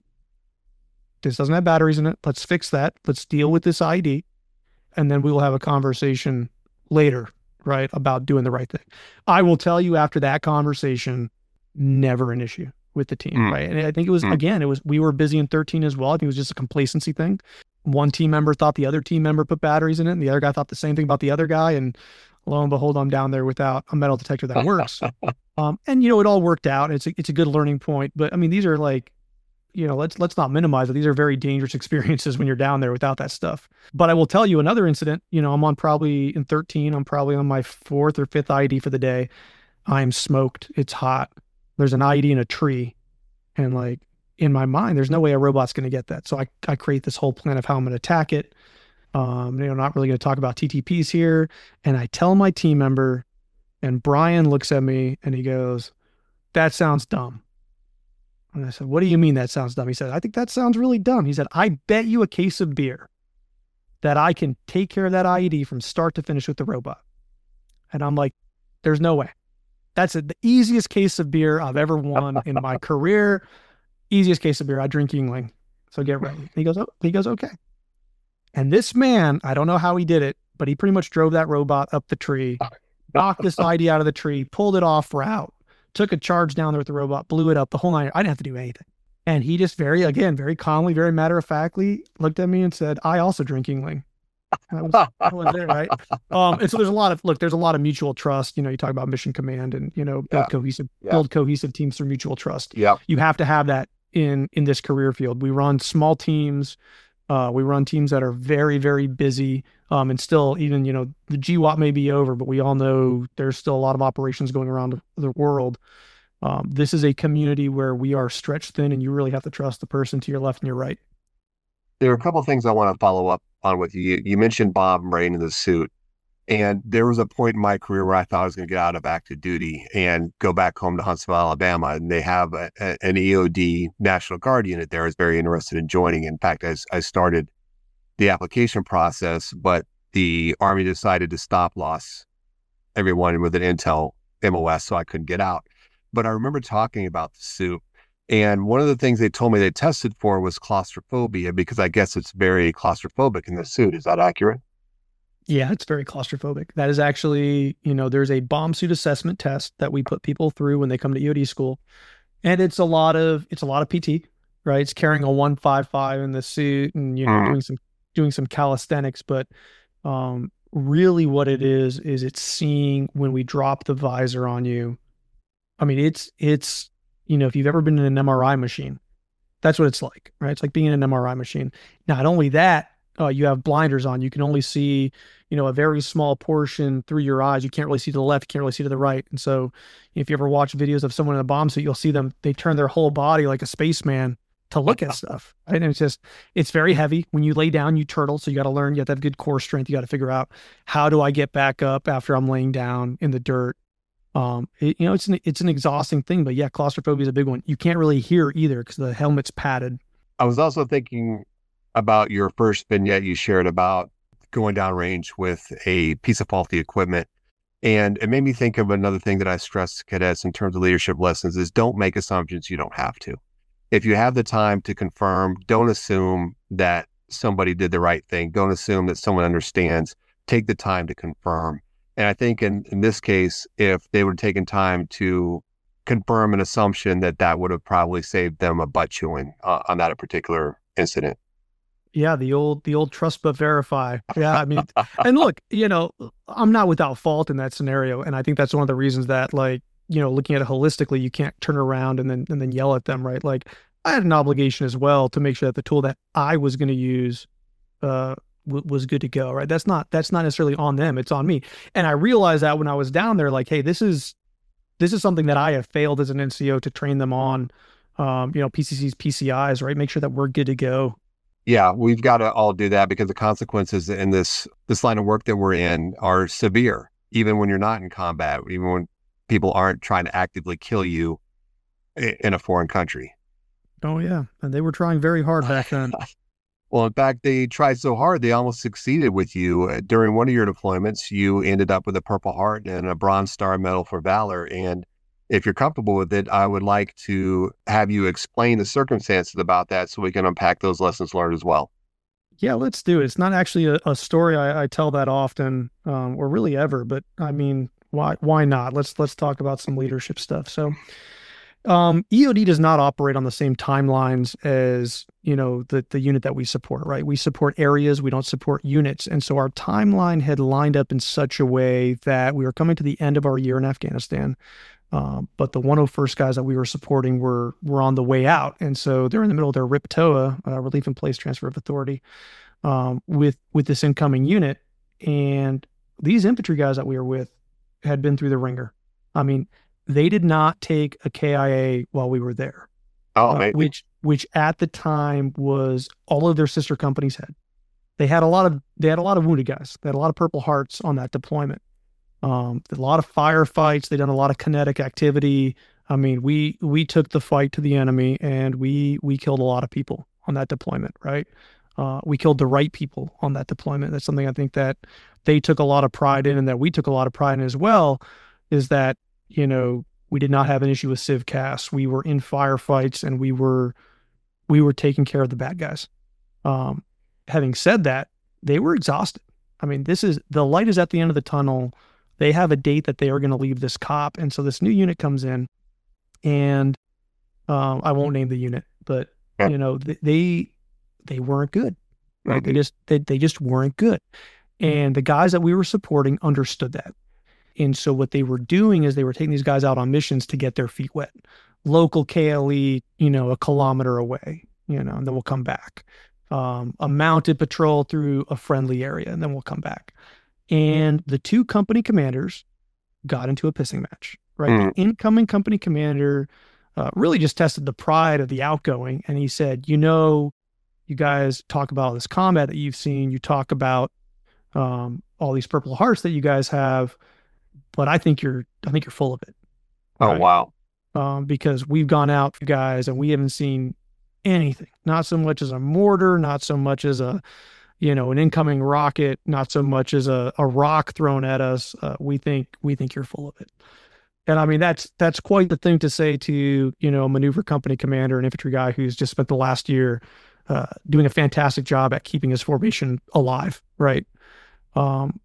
this doesn't have batteries in it. Let's fix that. Let's deal with this I D. And then we will have a conversation later, right, about doing the right thing. I will tell you after that conversation, never an issue with the team, mm. right? And I think it was, mm. again, it was, we were busy in thirteen as well. I think it was just a complacency thing. One team member thought the other team member put batteries in it, and the other guy thought the same thing about the other guy. And lo and behold, I'm down there without a metal detector that works. um, and, you know, it all worked out. It's a, it's a good learning point. But I mean, these are like, you know, let's let's not minimize it. These are very dangerous experiences when you're down there without that stuff. But I will tell you another incident, you know, I'm on probably in thirteen, I'm probably on my fourth or fifth I D for the day. I'm smoked. It's hot. There's an I D in a tree. And like in my mind, there's no way a robot's going to get that. So I, I create this whole plan of how I'm going to attack it. Um, you know, not really going to talk about T T Ps here. And I tell my team member, and Brian looks at me and he goes, that sounds dumb. And I said, what do you mean that sounds dumb? He said, I think that sounds really dumb. He said, I bet you a case of beer that I can take care of that I E D from start to finish with the robot. And I'm like, there's no way. That's a, the easiest case of beer I've ever won in my career. Easiest case of beer. I drink Yuengling. So get ready. And he goes, oh, he goes, okay. And this man, I don't know how he did it, but he pretty much drove that robot up the tree, knocked this I D out of the tree, pulled it off route, took a charge down there with the robot, blew it up, the whole nine. I didn't have to do anything. And he just very, again, very calmly, very matter-of-factly looked at me and said, I also drink Yuengling. And I was, I was there, right? Um, and so there's a lot of, look, there's a lot of mutual trust. You know, you talk about mission command and, you know, build yeah. cohesive, yeah. build cohesive teams through mutual trust. Yeah. You have to have that in, in this career field. We run small teams. Uh, we run teams that are very, very busy. Um, and still even, you know, the G WOT may be over, but we all know there's still a lot of operations going around the world. Um, this is a community where we are stretched thin and you really have to trust the person to your left and your right. There are a couple of things I want to follow up on with you. You mentioned Bob right in the suit. And there was a point in my career where I thought I was going to get out of active duty and go back home to Huntsville, Alabama. And they have a, a, an E O D National Guard unit there. I was very interested in joining. In fact, I, I started the application process, but the Army decided to stop loss everyone with an Intel M O S, so I couldn't get out. But I remember talking about the suit. And one of the things they told me they tested for was claustrophobia, because I guess it's very claustrophobic in the suit. Is that accurate? Yeah, it's very claustrophobic. That is actually, you know, there's a bomb suit assessment test that we put people through when they come to E O D school. And it's a lot of, it's a lot of P T, right? It's carrying a one fifty-five in the suit and, you know, mm. doing some, doing some calisthenics. But um, really what it is, is it's seeing when we drop the visor on you. I mean, it's, it's, you know, if you've ever been in an M R I machine, that's what it's like, right? It's like being in an M R I machine. Not only that, uh, you have blinders on. You can only see, you know, a very small portion through your eyes. You can't really see to the left. You can't really see to the right. And so if you ever watch videos of someone in a bomb suit, you'll see them, they turn their whole body like a spaceman to look at stuff. Right? And it's just, it's very heavy. When you lay down, you turtle. So you got to learn, you have to have good core strength. You got to figure out, how do I get back up after I'm laying down in the dirt? Um, it, you know, it's an, it's an exhausting thing, but yeah, claustrophobia is a big one. You can't really hear either because the helmet's padded. I was also thinking about your first vignette you shared about going down range with a piece of faulty equipment. And it made me think of another thing that I stress to cadets in terms of leadership lessons is don't make assumptions you don't have to. If you have the time to confirm, don't assume that somebody did the right thing. Don't assume that someone understands. Take the time to confirm. And I think in, in this case, if they would have taken time to confirm an assumption, that that would have probably saved them a butt chewing uh, on that particular incident. Yeah, the old, the old trust but verify. Yeah, I mean, and look, you know, I'm not without fault in that scenario, and I think that's one of the reasons that, like, you know, looking at it holistically, you can't turn around and then and then yell at them, right? Like, I had an obligation as well to make sure that the tool that I was going to use uh, w- was good to go, right? That's not that's not necessarily on them, it's on me. And I realized that when I was down there, like, hey, this is this is something that I have failed as an N C O to train them on, um, you know, P C Cs, P C Is, right? Make sure that we're good to go. Yeah, we've got to all do that because the consequences in this this line of work that we're in are severe, even when you're not in combat, even when people aren't trying to actively kill you in a foreign country. Oh yeah, and they were trying very hard back then. Well, in fact, they tried so hard, they almost succeeded with you. Uh, During one of your deployments, you ended up with a Purple Heart and a Bronze Star Medal for Valor. And if you're comfortable with it, I would like to have you explain the circumstances about that so we can unpack those lessons learned as well. Yeah, let's do it. It's not actually a, a story I, I tell that often, um, or really ever, but I mean, why why not? Let's let's talk about some leadership stuff. So, um, E O D does not operate on the same timelines as, you know, the the unit that we support, right? We support areas, we don't support units, and so our timeline had lined up in such a way that we were coming to the end of our year in Afghanistan. Um, but the one oh first guys that we were supporting were were on the way out, and so they're in the middle of their R I P T O A, uh, Relief in Place Transfer of Authority, um, with with this incoming unit. And these infantry guys that we were with had been through the ringer. I mean, they did not take a K I A while we were there, Oh, uh, amazing. which which at the time was all of their sister companies had. They had a lot of they had a lot of wounded guys. They had a lot of Purple Hearts on that deployment. Um, a lot of firefights. They done a lot of kinetic activity. I mean, we we took the fight to the enemy, and we we killed a lot of people on that deployment, right? Uh, we killed the right people on that deployment. That's something I think that they took a lot of pride in, and that we took a lot of pride in as well. Is that, you know, we did not have an issue with civ CAS. We were in firefights, and we were we were taking care of the bad guys. Um, having said that, they were exhausted. I mean, this is the light is at the end of the tunnel. They have a date that they are going to leave this cop. And so this new unit comes in, and um, I won't name the unit, but Yeah. you know, they, they, they weren't good, right? Mhm. They just, they, they just weren't good. And the guys that we were supporting understood that. And so what they were doing is they were taking these guys out on missions to get their feet wet. Local K L E, you know, a kilometer away, you know, and then we'll come back. Um, a mounted patrol through a friendly area, and then we'll come back. And the two company commanders got into a pissing match, right? Mm. The incoming company commander uh, really just tested the pride of the outgoing. And he said, you know, you guys talk about all this combat that you've seen. You talk about um, all these Purple Hearts that you guys have, but I think you're, I think you're full of it. Oh, Right? wow. Um, because we've gone out, guys, and we haven't seen anything, not so much as a mortar, not so much as a, you know, an incoming rocket, not so much as a, a rock thrown at us. Uh, we think we think you're full of it. And I mean, that's that's quite the thing to say to, you know, a maneuver company commander, an infantry guy who's just spent the last year uh, doing a fantastic job at keeping his formation alive, right? Um,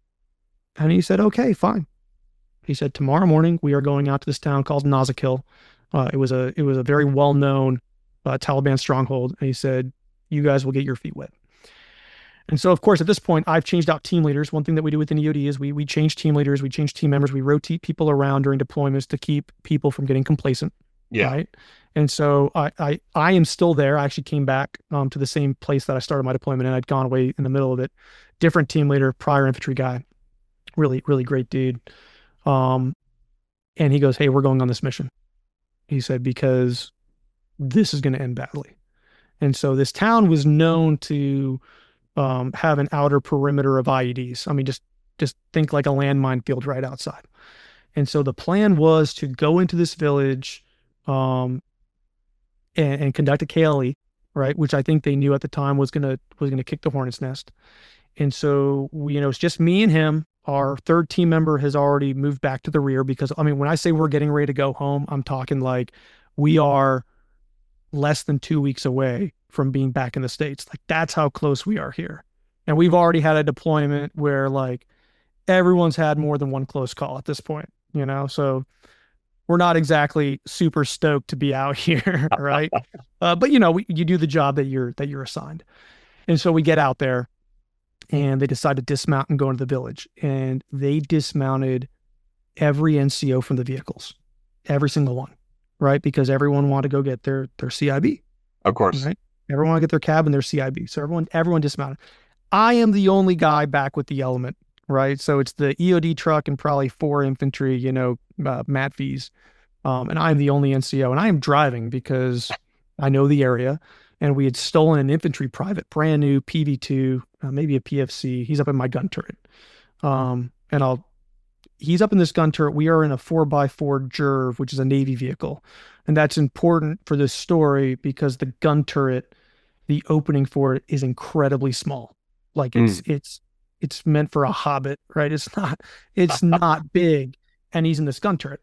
and he said, okay, fine. He said, tomorrow morning we are going out to this town called Nazakil. Uh, it was a it was a very well known uh, Taliban stronghold. And he said, you guys will get your feet wet. And so, of course, at this point, I've changed out team leaders. One thing that we do within E O D is we we change team leaders, we change team members, we rotate people around during deployments to keep people from getting complacent. Yeah. Right. And so I I, I am still there. I actually came back um, to the same place that I started my deployment, and I'd gone away in the middle of it. Different team leader, prior infantry guy, really really great dude. Um, and he goes, hey, we're going on this mission. He said, because this is going to end badly. And so this town was known to um, have an outer perimeter of I E Ds. I mean, just just think like a landmine field right outside. And so the plan was to go into this village um, and, and conduct a K L E, right? Which I think they knew at the time was gonna was gonna kick the hornet's nest. And so we, you know, it's just me and him. Our third team member has already moved back to the rear because, I mean, when I say we're getting ready to go home, I'm talking like we are less than two weeks away from being back in the States. Like, that's how close we are here. And we've already had a deployment where like everyone's had more than one close call at this point, you know? So we're not exactly super stoked to be out here, right? Uh, but you know, we, you do the job that you're, that you're assigned. And so we get out there, and they decide to dismount and go into the village. And they dismounted every N C O from the vehicles, every single one, right? Because everyone wanted to go get their their C I B. Of course. Right? Everyone wanted to get their cab and their C I B. So everyone everyone dismounted. I am the only guy back with the element, right? So it's the E O D truck and probably four infantry, you know, uh, M A T Vs. Um, and I'm the only N C O, and I am driving because I know the area. And we had stolen an infantry private, brand new P V two, uh, maybe a P F C. He's up in my gun turret. Um, and I'll, he's up in this gun turret. We are in a four by four Jerv, which is a Navy vehicle. And that's important for this story because the gun turret, the opening for it is incredibly small. Like it's, mm. it's, it's meant for a hobbit, right? It's not, it's not big. And he's in this gun turret.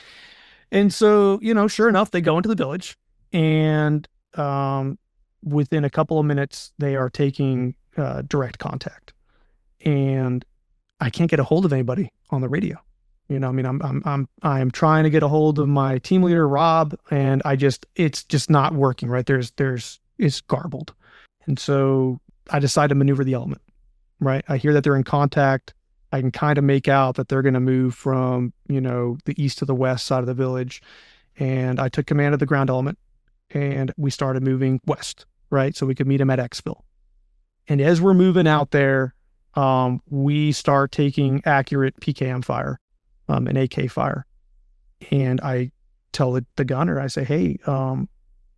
And so, you know, sure enough, they go into the village, and um, within a couple of minutes, they are taking uh, direct contact. And I can't get a hold of anybody on the radio. You know, I mean, I'm, I'm, I'm, I'm trying to get a hold of my team leader, Rob, and I just, it's just not working, right? There's, there's, it's garbled. And so I decide to maneuver the element, right? I hear that they're in contact. I can kind of make out that they're going to move from, you know, the east to the west side of the village. And I took command of the ground element, and we started moving west, right? So we could meet them at Exville. And as we're moving out there, um, we start taking accurate P K M fire, um, and A K fire. And I tell the, the gunner, I say, hey, um,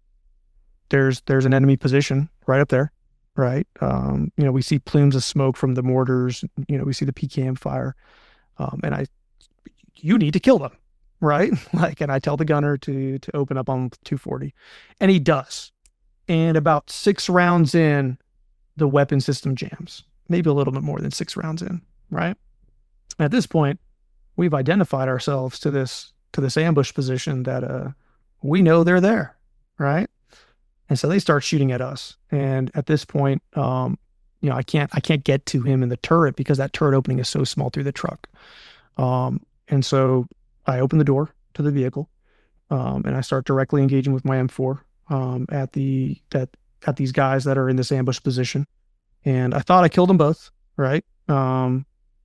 there's, there's an enemy position right up there. Right. Um, you know, we see plumes of smoke from the mortars, you know, we see the P K M fire. Um, and I, you need to kill them. Right. Like, and I tell the gunner to, to open up on two forty, and he does. And about six rounds in, the weapon system jams, maybe a little bit more than six rounds in. Right. At this point, we've identified ourselves to this, to this ambush position that, uh, we know they're there. Right. And so they start shooting at us. And at this point, um, you know, I can't, I can't get to him in the turret because that turret opening is so small through the truck. Um, and so I open the door to the vehicle, um, and I start directly engaging with my M four, um, at the, at, at these guys that are in this ambush position. And I thought I killed them both. Right. Um,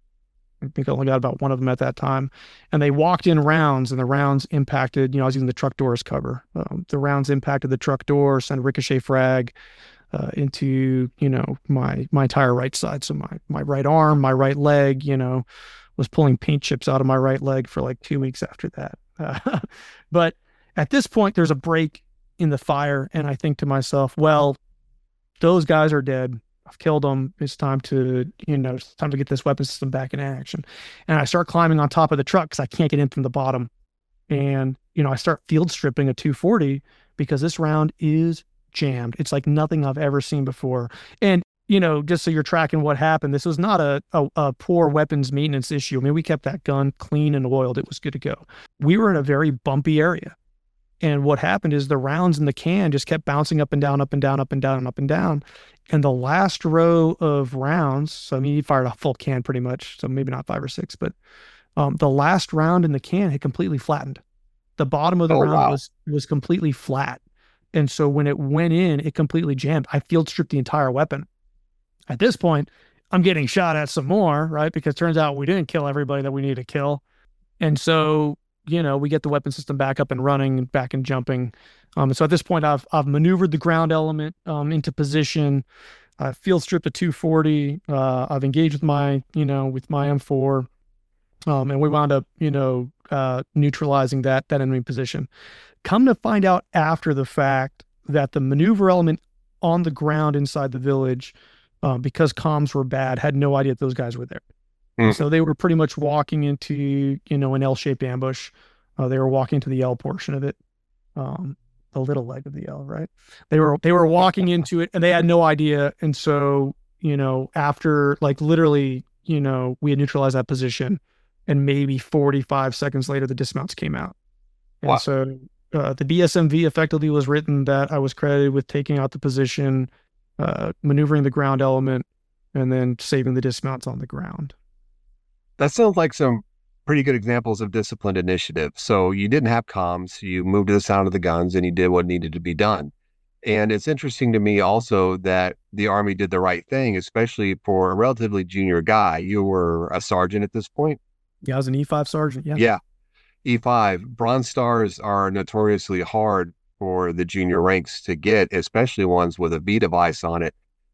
I think I only got about one of them at that time. And they walked in rounds, and the rounds impacted, you know, I was using the truck door as cover. Um, the rounds impacted the truck door, sent a ricochet frag uh, into, you know, my my entire right side. So my my right arm, my right leg, you know, was pulling paint chips out of my right leg for like two weeks after that. Uh, but at this point, there's a break in the fire. And I think to myself, well, those guys are dead. I've killed them. It's time to, you know, it's time to get this weapon system back in action. And I start climbing on top of the truck because I can't get in from the bottom. And, you know, I start field stripping a two forty because this round is jammed. It's like nothing I've ever seen before. And, you know, just so you're tracking what happened, this was not a, a, a poor weapons maintenance issue. I mean, we kept that gun clean and oiled. It was good to go. We were in a very bumpy area. And what happened is the rounds in the can just kept bouncing up and down, up and down, up and down, and up and down. And the last row of rounds, so I mean, he fired a full can pretty much, so maybe not five or six, but um, the last round in the can had completely flattened. The bottom of the oh, round wow. was was completely flat. And so when it went in, it completely jammed. I field stripped the entire weapon. At this point, I'm getting shot at some more, right? Because it turns out we didn't kill everybody that we needed to kill. And so, you know, we get the weapon system back up and running, back and jumping. Um, and so at this point, I've I've maneuvered the ground element um, into position. I field stripped a two forty. Uh, I've engaged with my, you know, with my M four, um, and we wound up, you know, uh, neutralizing that that enemy position. Come to find out after the fact that the maneuver element on the ground inside the village, uh, because comms were bad, had no idea that those guys were there. Mm. So they were pretty much walking into, you know, an L-shaped ambush. Uh, they were walking to the L portion of it, um, the little leg of the L, right? They were they were walking into it, and they had no idea. And so, you know, after like literally, you know, we had neutralized that position, and maybe forty-five seconds later, the dismounts came out. And wow. so uh, the D S M V effectively was written that I was credited with taking out the position, uh, maneuvering the ground element, and then saving the dismounts on the ground. That sounds like some pretty good examples of disciplined initiative. So you didn't have comms, you moved to the sound of the guns, and you did what needed to be done. And it's interesting to me also that the Army did the right thing, especially for a relatively junior guy. You were a sergeant at this point? Yeah, I was an E five sergeant, yeah. Yeah, E five. Bronze Stars are notoriously hard for the junior ranks to get, especially ones with a V device on it.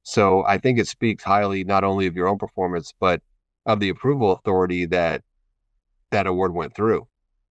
So I think it speaks highly not only of your own performance, but of the approval authority that that award went through.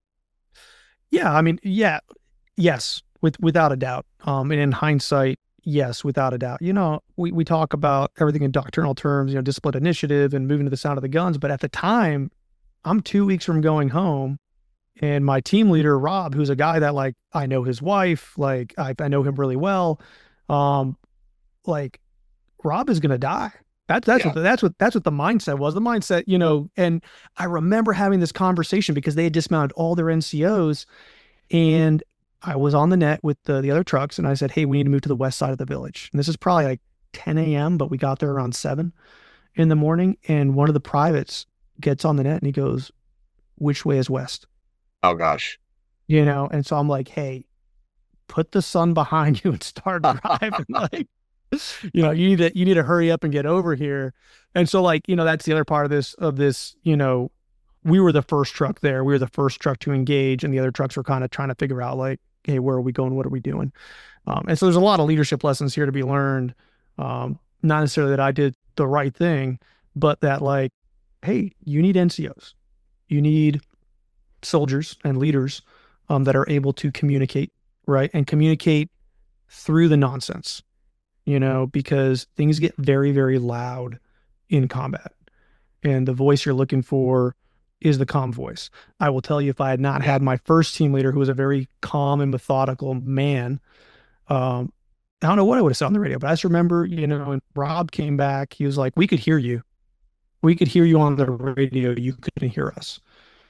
Yeah, I mean, yeah, yes, with without a doubt. Um, and in hindsight, yes, without a doubt. You know, we we talk about everything in doctrinal terms, you know, disciplined initiative and moving to the sound of the guns, but at the time, I'm two weeks from going home, and my team leader, Rob, who's a guy that like I know his wife, like I, I know him really well, um, like Rob is gonna die. That's that's Yeah. what the, that's what that's what the mindset was. The mindset, you know, and I remember having this conversation because they had dismounted all their N C Os, and I was on the net with the, the other trucks, and I said, "Hey, we need to move to the west side of the village." And this is probably like ten a m, but we got there around seven in the morning. And one of the privates gets on the net and he goes, "Which way is west?" Oh gosh. You know, and so I'm like, "Hey, put the sun behind you and start driving." Like, you know, you need to you need to hurry up and get over here. And so, like, you know, that's the other part of this of this, you know, we were the first truck there. We were the first truck to engage, and the other trucks were kind of trying to figure out, like, hey, where are we going? What are we doing? Um, and so there's a lot of leadership lessons here to be learned. Um, not necessarily that I did the right thing, but that, like, hey, you need N C Os. You need soldiers and leaders um, that are able to communicate, right? And communicate through the nonsense, you know, because things get very, very loud in combat. And the voice you're looking for is the calm voice. I will tell you, if I had not Yeah. had my first team leader, who was a very calm and methodical man, um, I don't know what I would have said on the radio, but I just remember, you know, when Rob came back, he was like, "We could hear you. We could hear you on the radio. You couldn't hear us."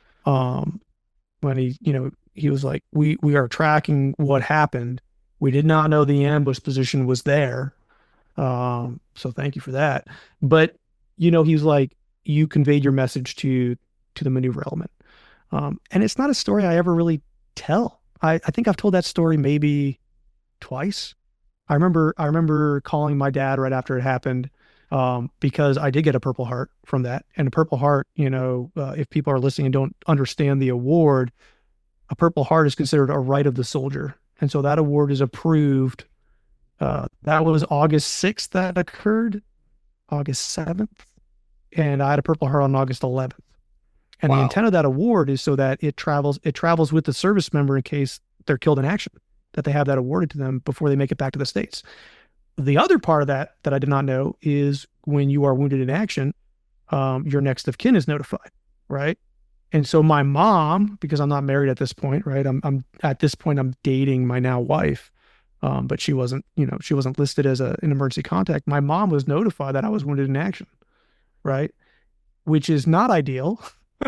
Um, when he, you know, he was like, "We we are tracking what happened. We did not know the ambush position was there. Um, so thank you for that." But, you know, he was like, "You conveyed your message to to the maneuver element." Um, and it's not a story I ever really tell. I, I think I've told that story maybe twice. I remember I remember calling my dad right after it happened, um, because I did get a Purple Heart from that. And a Purple Heart, you know, uh, if people are listening and don't understand the award, a Purple Heart is considered a right of the soldier. And so that award is approved. Uh, that was August sixth that occurred, August seventh. And I had a Purple Heart on August eleventh. And the Wow. intent of that award is so that it travels, it travels with the service member in case they're killed in action, that they have that awarded to them before they make it back to the States. The other part of that that I did not know is when you are wounded in action, um, your next of kin is notified, right? And so my mom, because I'm not married at this point, right? I'm, I'm at this point, I'm dating my now wife, um, but she wasn't, you know, she wasn't listed as a, an emergency contact. My mom was notified that I was wounded in action, right? Which is not ideal.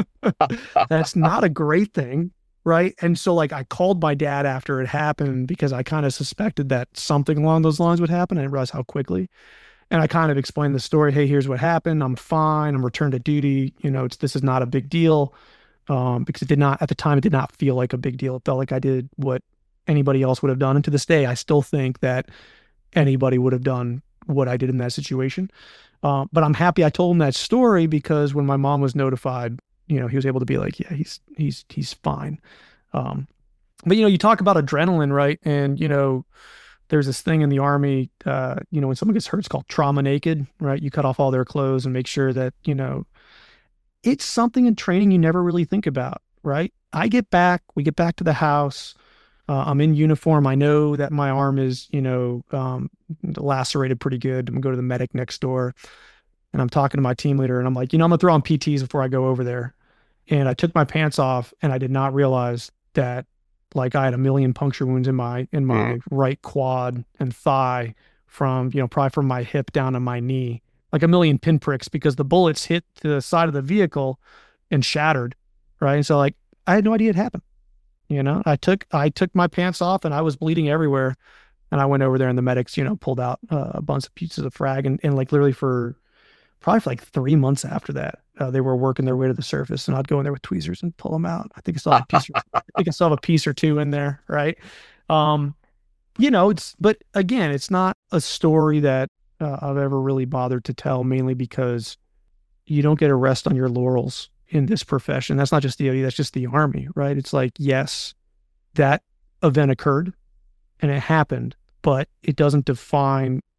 That's not a great thing, right? And so, like, I called my dad after it happened because I kind of suspected that something along those lines would happen. I didn't realize how quickly. And I kind of explained the story. Hey, here's what happened. I'm fine. I'm returned to duty. You know, it's this is not a big deal, um, because it did not at the time. It did not feel like a big deal. It felt like I did what anybody else would have done. And to this day, I still think that anybody would have done what I did in that situation. Uh, but I'm happy I told him that story because when my mom was notified, you know, he was able to be like, "Yeah, he's he's he's fine." Um, but you know, you talk about adrenaline, right? And you know, there's this thing in the army, uh, you know, when someone gets hurt, it's called trauma naked, right? You cut off all their clothes and make sure that, you know, it's something in training you never really think about, right? I get back, we get back to the house. Uh, I'm in uniform. I know that my arm is, you know, um, lacerated pretty good. I'm gonna go to the medic next door, and I'm talking to my team leader, and I'm like, you know, I'm gonna throw on P Ts before I go over there. And I took my pants off, and I did not realize that, like, I had a million puncture wounds in my in my Mm. right quad and thigh from, you know, probably from my hip down to my knee, like a million pinpricks because the bullets hit the side of the vehicle and shattered, right? And so, like, I had no idea it happened. You know, I took I took my pants off and I was bleeding everywhere. And I went over there and the medics, you know, pulled out uh, a bunch of pieces of frag and, and like literally for probably for like three months after that, uh, they were working their way to the surface and I'd go in there with tweezers and pull them out. I think I still have a piece, or, I think I still have a piece or two in there. Right. Um, you know, it's, but again, it's not a story that uh, I've ever really bothered to tell, mainly because you don't get a rest on your laurels in this profession. That's not just the D O D, that's just the Army, right? It's like, yes, that event occurred and it happened, but it doesn't define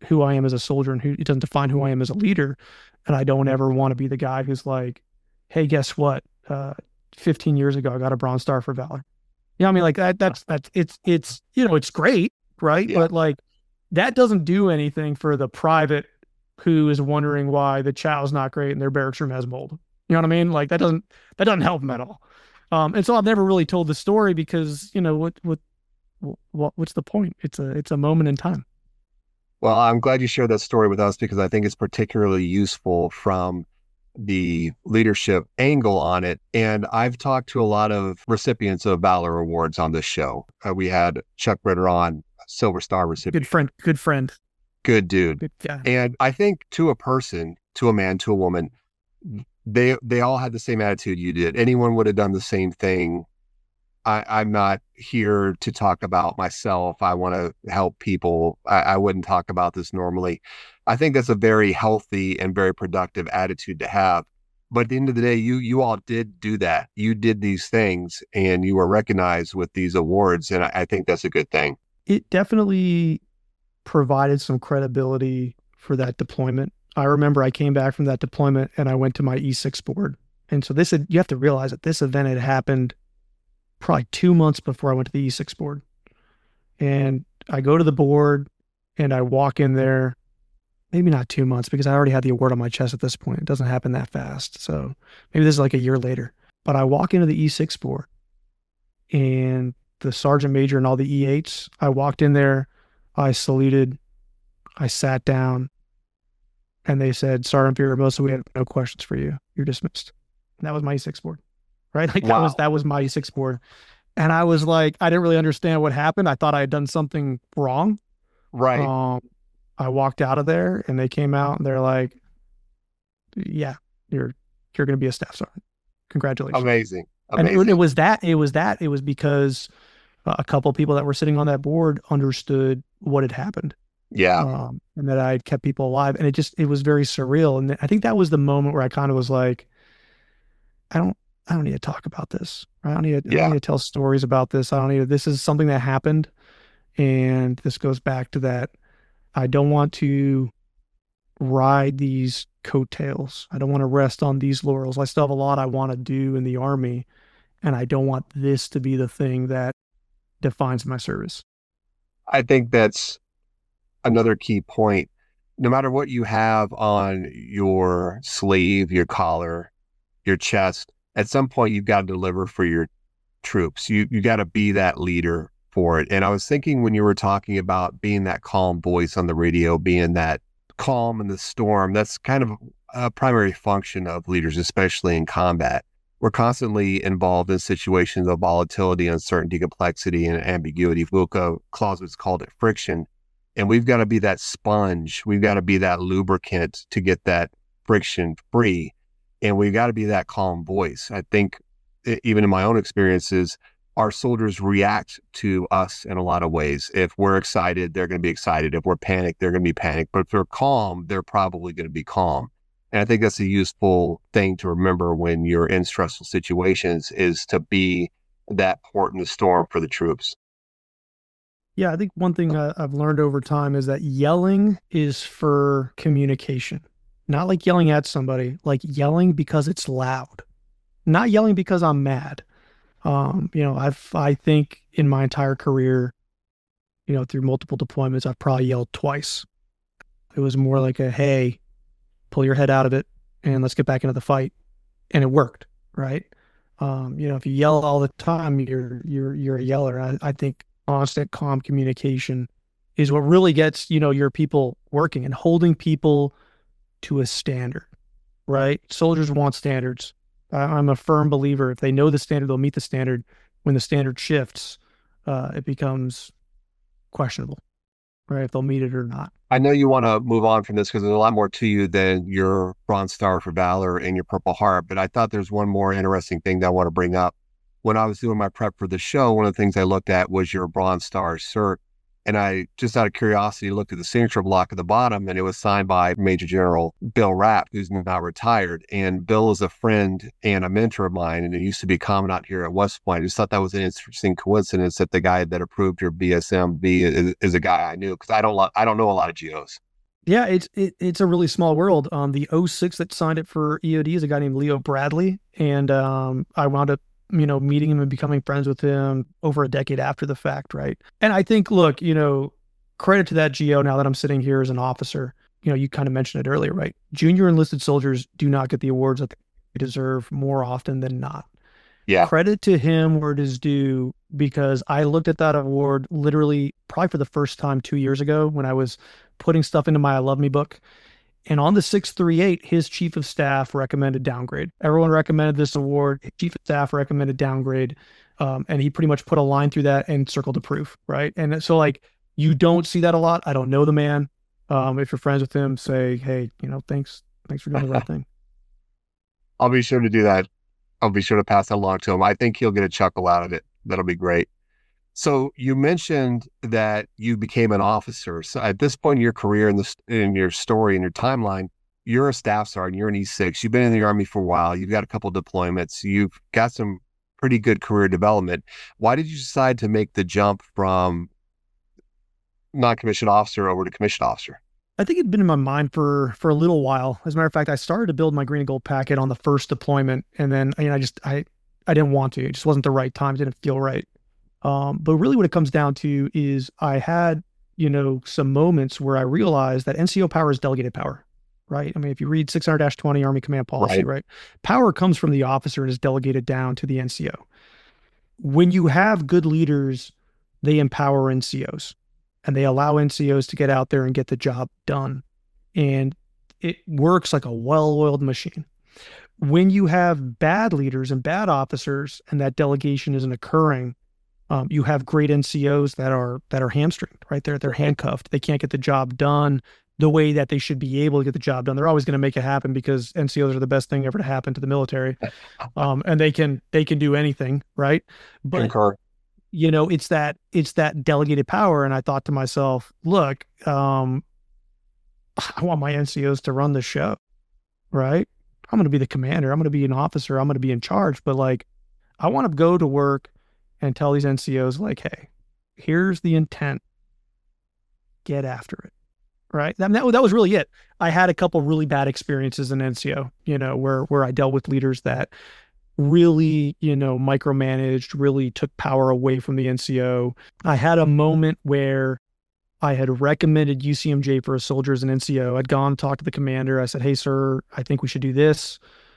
who I am as a soldier, and who it doesn't define who I am as a leader. And I don't ever want to be the guy who's like, hey, guess what? Uh, fifteen years ago, I got a Bronze Star for Valor. You know what I mean? Like that, that's, that's, it's, it's, you know, it's great, right? Yeah. But like, that doesn't do anything for the private who is wondering why the chow's not great and their barracks room has mold. You know what I mean? Like that doesn't, that doesn't help them at all. Um, and so I've never really told the story because, you know, what, what, what, what's the point? It's a, it's a moment in time. Well, I'm glad you shared that story with us because I think it's particularly useful from the leadership angle on it. And I've talked to a lot of recipients of Valor Awards on this show. Uh, we had Chuck Ritter on, Silver Star recipient. Good friend, good friend. Good dude. Good guy. And I think to a person, to a man, to a woman, they they all had the same attitude you did. Anyone would have done the same thing. I, I'm not here to talk about myself. I want to help people. I, I wouldn't talk about this normally. I think that's a very healthy and very productive attitude to have. But at the end of the day, you you all did do that. You did these things and you were recognized with these awards. And I, I think that's a good thing. It definitely provided some credibility for that deployment. I remember I came back from that deployment and I went to my E six board. And so this, had, you have to realize that this event had happened probably two months before I went to the E six board. And I go to the board and I walk in there, maybe not two months because I already had the award on my chest at this point. It doesn't happen that fast. So maybe this is like a year later. But I walk into the E six board and the sergeant major and all the E eights, I walked in there, I saluted, I sat down, and they said, Sergeant Firamosa, we have no questions for you. You're dismissed. And that was my E six board, right? Like Wow. that was, that was my E six board. And I was like, I didn't really understand what happened. I thought I had done something wrong. Right. Um, I walked out of there and they came out and they're like, yeah, you're, you're going to be a staff sergeant. Congratulations. Amazing. Amazing. And it, it was that, it was that, it was because uh, a couple of people that were sitting on that board understood what had happened. Yeah. Um, and that I had kept people alive. And it just, it was very surreal. And I think that was the moment where I kind of was like, I don't, I don't need to talk about this. Right? I don't need to, Yeah. I don't need to tell stories about this. I don't need to, this is something that happened. And this goes back to that. I don't want to ride these coattails. I don't want to rest on these laurels. I still have a lot I want to do in the Army. And I don't want this to be the thing that defines my service. I think that's another key point. No matter what you have on your sleeve, your collar, your chest, at some point you've got to deliver for your troops. You you got to be that leader for it. And I was thinking when you were talking about being that calm voice on the radio, being that calm in the storm, that's kind of a primary function of leaders, especially in combat. We're constantly involved in situations of volatility, uncertainty, complexity, and ambiguity. Wilco Clausewitz called it friction. And we've got to be that sponge. We've got to be that lubricant to get that friction free. And we've got to be that calm voice. I think even in my own experiences, our soldiers react to us in a lot of ways. If we're excited, they're going to be excited. If we're panicked, they're going to be panicked. But if they're calm, they're probably going to be calm. And I think that's a useful thing to remember when you're in stressful situations, is to be that port in the storm for the troops. Yeah, I think one thing uh, I've learned over time is that yelling is for communication. Not like yelling at somebody, like yelling because it's loud. Not yelling because I'm mad. Um, you know, I've, I think in my entire career, you know, through multiple deployments, I've probably yelled twice. It was more like a, hey, pull your head out of it and let's get back into the fight. And it worked, right? Um, you know, if you yell all the time, you're, you're, you're a yeller. I, I think constant, calm communication is what really gets, you know, your people working and holding people to a standard, right? Soldiers want standards. I, I'm a firm believer. If they know the standard, they'll meet the standard. When the standard shifts, uh, it becomes questionable, right? If they'll meet it or not. I know you want to move on from this because there's a lot more to you than your Bronze Star for Valor and your Purple Heart, but I thought there's one more interesting thing that I want to bring up. When I was doing my prep for the show, one of the things I looked at was your Bronze Star cert. And I, just out of curiosity, looked at the signature block at the bottom, and it was signed by Major General Bill Rapp, who's now retired. And Bill is a friend and a mentor of mine, and it used to be a commandant here at West Point. I just thought that was an interesting coincidence that the guy that approved your B S M V is, is a guy I knew, because I don't lo- I don't know a lot of G Os. Yeah, it's it, it's a really small world. Um, the oh six that signed it for E O D is a guy named Leo Bradley, and um, I wound up, you know, meeting him and becoming friends with him over a decade after the fact, right? And I think, look, you know, credit to that G O. Now that I'm sitting here as an officer, you know, you kind of mentioned it earlier, right? Junior enlisted soldiers do not get the awards that they deserve more often than not. Yeah. Credit to him where it is due, because I looked at that award literally probably for the first time two years ago when I was putting stuff into my I Love Me book. And on the six thirty-eight, his chief of staff recommended downgrade. Everyone recommended this award. His chief of staff recommended downgrade. Um, and he pretty much put a line through that and circled approve, right? And so, like, you don't see that a lot. I don't know the man. Um, if you're friends with him, say, hey, you know, thanks, thanks for doing the right thing. I'll be sure to do that. I'll be sure to pass that along to him. I think he'll get a chuckle out of it. That'll be great. So you mentioned that you became an officer. So at this point in your career, in this in your story, in your timeline, you're a staff sergeant. You're an E six. You've been in the Army for a while. You've got a couple deployments. You've got some pretty good career development. Why did you decide to make the jump from non-commissioned officer over to commissioned officer? I think it'd been in my mind for for a little while. As a matter of fact, I started to build my green and gold packet on the first deployment, and then you know, I just I I didn't want to. It just wasn't the right time. It didn't feel right. Um, but really, what it comes down to is I had you know some moments where I realized that N C O power is delegated power, right? I mean, if you read six hundred twenty Army Command Policy, Right. right, power comes from the officer and is delegated down to the N C O. When you have good leaders, they empower N C Os and they allow N C Os to get out there and get the job done. And it works like a well-oiled machine. When you have bad leaders and bad officers and that delegation isn't occurring, um, you have great N C Os that are that are hamstringed, right? They're they're handcuffed. They can't get the job done the way that they should be able to get the job done. They're always going to make it happen because N C Os are the best thing ever to happen to the military. Um, and they can they can do anything, right? But Concur. you know, it's that it's that delegated power. And I thought to myself, look, um, I want my N C Os to run the show, right? I'm going to be the commander. I'm going to be an officer. I'm going to be in charge. But like, I want to go to work and tell these N C Os, like, hey, here's the intent. Get after it. Right. That, that, that was really it. I had a couple really bad experiences in N C O, you know, where, where I dealt with leaders that really, you know, micromanaged, really took power away from the N C O. I had a moment where I had recommended U C M J for a soldier as an N C O. I'd gone to talk to the commander. I said, hey, sir, I think we should do this.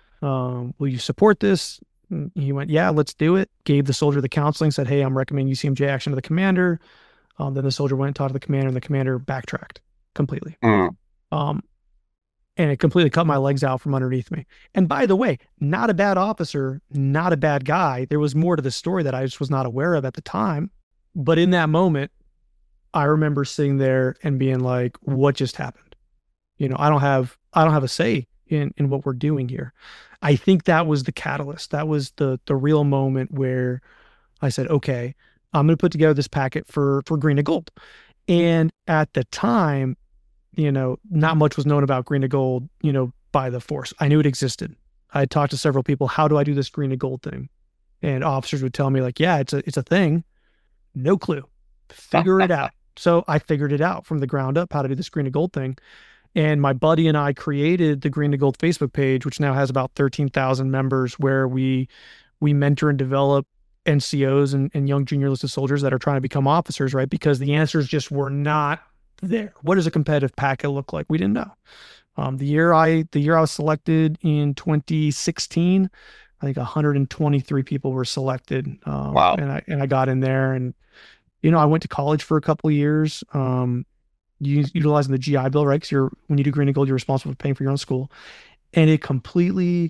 Um, will you support this? And he went, yeah, let's do it. Gave the soldier the counseling, said, hey, I'm recommending U C M J action to the commander. Um, then the soldier went and talked to the commander, and the commander backtracked completely. Mm. Um, and it completely cut my legs out from underneath me. And by the way, not a bad officer, not a bad guy. There was more to the story that I just was not aware of at the time. But in that moment, I remember sitting there and being like, what just happened? You know, I don't have, I don't have a say in, in what we're doing here. I think that was the catalyst. That was the, the real moment where I said, okay, I'm going to put together this packet for, for green and gold. And at the time, you know, not much was known about green and gold, you know, by the force. I knew it existed. I had talked to several people, how do I do this green and gold thing? And officers would tell me like, yeah, it's a, it's a thing. No clue. Figure it out. So I figured it out from the ground up, how to do this green and gold thing. And my buddy and I created the Green and Gold Facebook page, which now has about thirteen thousand members, where we, we mentor and develop N C Os and, and young junior enlisted soldiers that are trying to become officers, right? Because the answers just were not there. What does a competitive packet look like? We didn't know. Um, the year I the year I was selected in twenty sixteen, I think one hundred twenty-three people were selected. Um, Wow. And I and I got in there, and you know I went to college for a couple of years, um, utilizing the G I Bill, right? Because you're when you do green and gold, you're responsible for paying for your own school, and it completely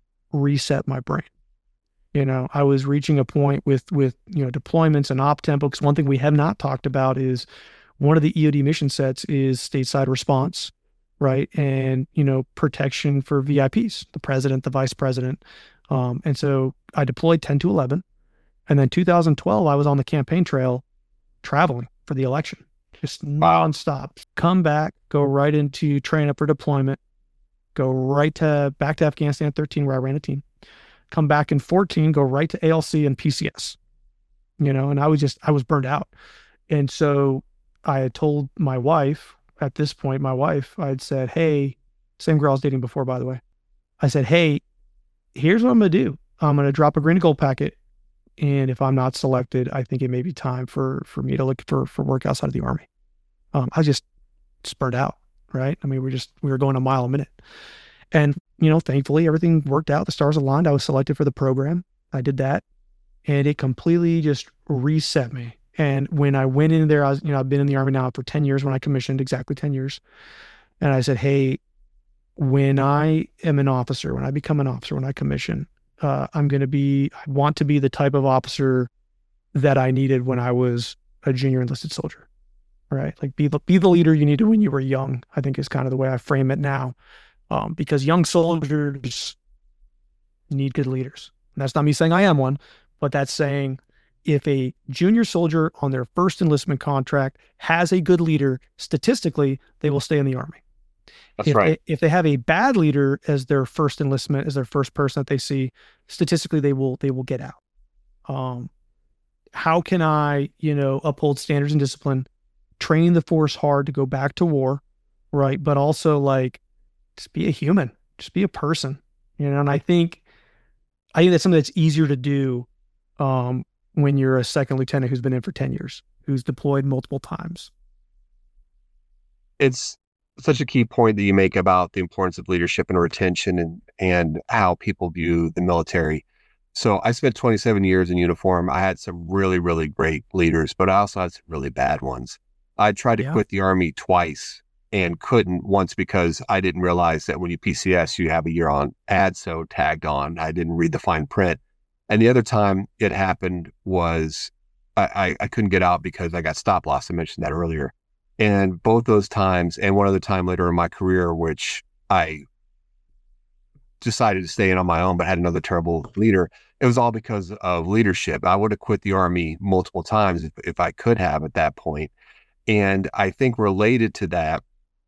reset my brain. You know, I was reaching a point with with you know deployments and op tempo. Because one thing we have not talked about is one of the E O D mission sets is stateside response, right? And, you know, protection for V I Ps, the president, the vice president. Um, and so I deployed ten to eleven. And then two thousand twelve, I was on the campaign trail traveling for the election, just Wow. nonstop. Come back, go right into train up for deployment, go right to back to Afghanistan thirteen, where I ran a team. Come back in fourteen, go right to A L C and P C S, you know, and I was just, I was burned out. And so I had told my wife, at this point, my wife, I'd said, hey, same girl I was dating before, by the way. I said, hey, here's what I'm going to do. I'm going to drop a green and gold packet. And if I'm not selected, I think it may be time for, for me to look for, for work outside of the Army. Um, I just spurred out, right? I mean, we're just, we were going a mile a minute. And, you know, thankfully everything worked out. The stars aligned. I was selected for the program. I did that. And it completely just reset me. And when I went in there, I was, you know, I've been in the Army now for ten years when I commissioned, exactly ten years. And I said, hey, when I am an officer, when I become an officer, when I commission, uh, I'm going to be, I want to be the type of officer that I needed when I was a junior enlisted soldier, right? Like be the, be the leader you needed when you were young, I think is kind of the way I frame it now. Um, because young soldiers need good leaders. And that's not me saying I am one, but that's saying if a junior soldier on their first enlistment contract has a good leader, statistically, they will stay in the Army. That's if right. They, if they have a bad leader as their first enlistment, as their first person that they see, statistically, they will, they will get out. Um, how can I, you know, uphold standards and discipline, train the force hard to go back to war, right? But also like, just be a human, just be a person, you know? And I think, I think that's something that's easier to do, um, when you're a second lieutenant who's been in for ten years, who's deployed multiple times. It's such a key point that you make about the importance of leadership and retention and, and how people view the military. So I spent twenty-seven years in uniform. I had some really, really great leaders, but I also had some really bad ones. I tried to Yeah. quit the Army twice and couldn't, once because I didn't realize that when you P C S, you have a year on A D S O tagged on. I didn't read the fine print. And the other time it happened was I, I, I couldn't get out because I got stop loss. I mentioned that earlier. And both those times, and one other time later in my career, which I decided to stay in on my own, but had another terrible leader, it was all because of leadership. I would have quit the Army multiple times if, if I could have at that point. And I think related to that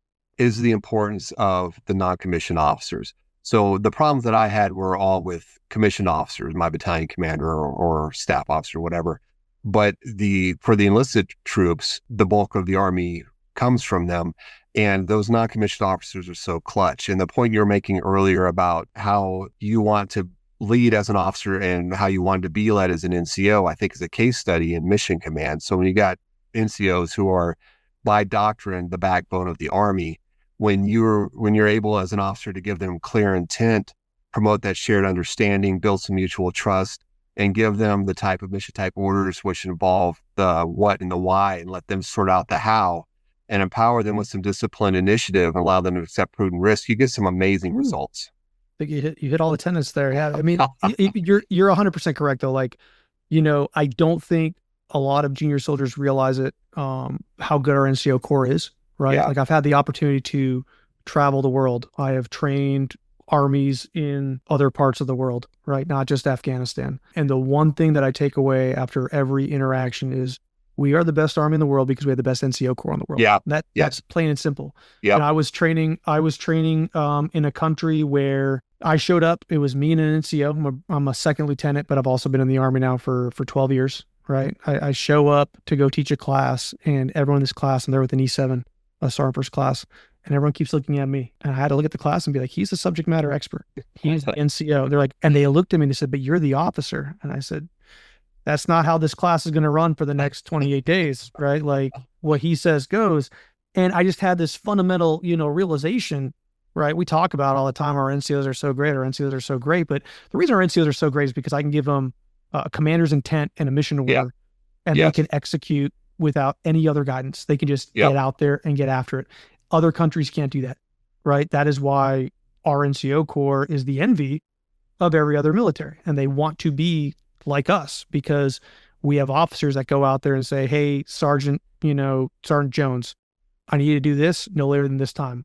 is the importance of the non-commissioned officers. So the problems that I had were all with commissioned officers, my battalion commander or, or staff officer, whatever. But the for the enlisted troops, the bulk of the Army comes from them. And those non-commissioned officers are so clutch. And the point you were making earlier about how you want to lead as an officer and how you wanted to be led as an N C O, I think is a case study in mission command. So when you got N C Os who are by doctrine the backbone of the Army, when you're when you're able as an officer to give them clear intent, promote that shared understanding, build some mutual trust, and give them the type of mission type orders which involve the what and the why, and let them sort out the how, and empower them with some discipline initiative and allow them to accept prudent risk, you get some amazing Ooh. results. I think you hit, you hit all the tenets there. Yeah. I mean, you're, you're one hundred percent correct though. Like, you know, I don't think a lot of junior soldiers realize it, um, how good our N C O Corps is, right? Yeah. Like I've had the opportunity to travel the world. I have trained armies in other parts of the world, right? Not just Afghanistan. And the one thing that I take away after every interaction is we are the best Army in the world because we have the best N C O Corps in the world. Yeah. That Yes. That's plain and simple. Yeah. And I was training, I was training um, in a country where I showed up. It was me and an N C O. I'm a, I'm a second lieutenant, but I've also been in the Army now for, for twelve years, right? I, I show up to go teach a class, and everyone in this class, and they're with an E seven, a sergeant first class, and everyone keeps looking at me. And I had to look at the class and be like, he's the subject matter expert. He's the N C O. They're like, and they looked at me and they said, but you're the officer. And I said, that's not how this class is going to run for the next twenty-eight days, right? Like what he says goes. And I just had this fundamental, you know, realization, right? We talk about all the time, our N C Os are so great, our N C Os are so great. But the reason our N C Os are so great is because I can give them a commander's intent and a mission order, Yeah. and Yes. they can execute without any other guidance. They can just Yep. get out there and get after it. Other countries can't do that, right? That is why our N C O Corps is the envy of every other military. And they want to be like us because we have officers that go out there and say, hey, Sergeant, you know, Sergeant Jones, I need you to do this no later than this time.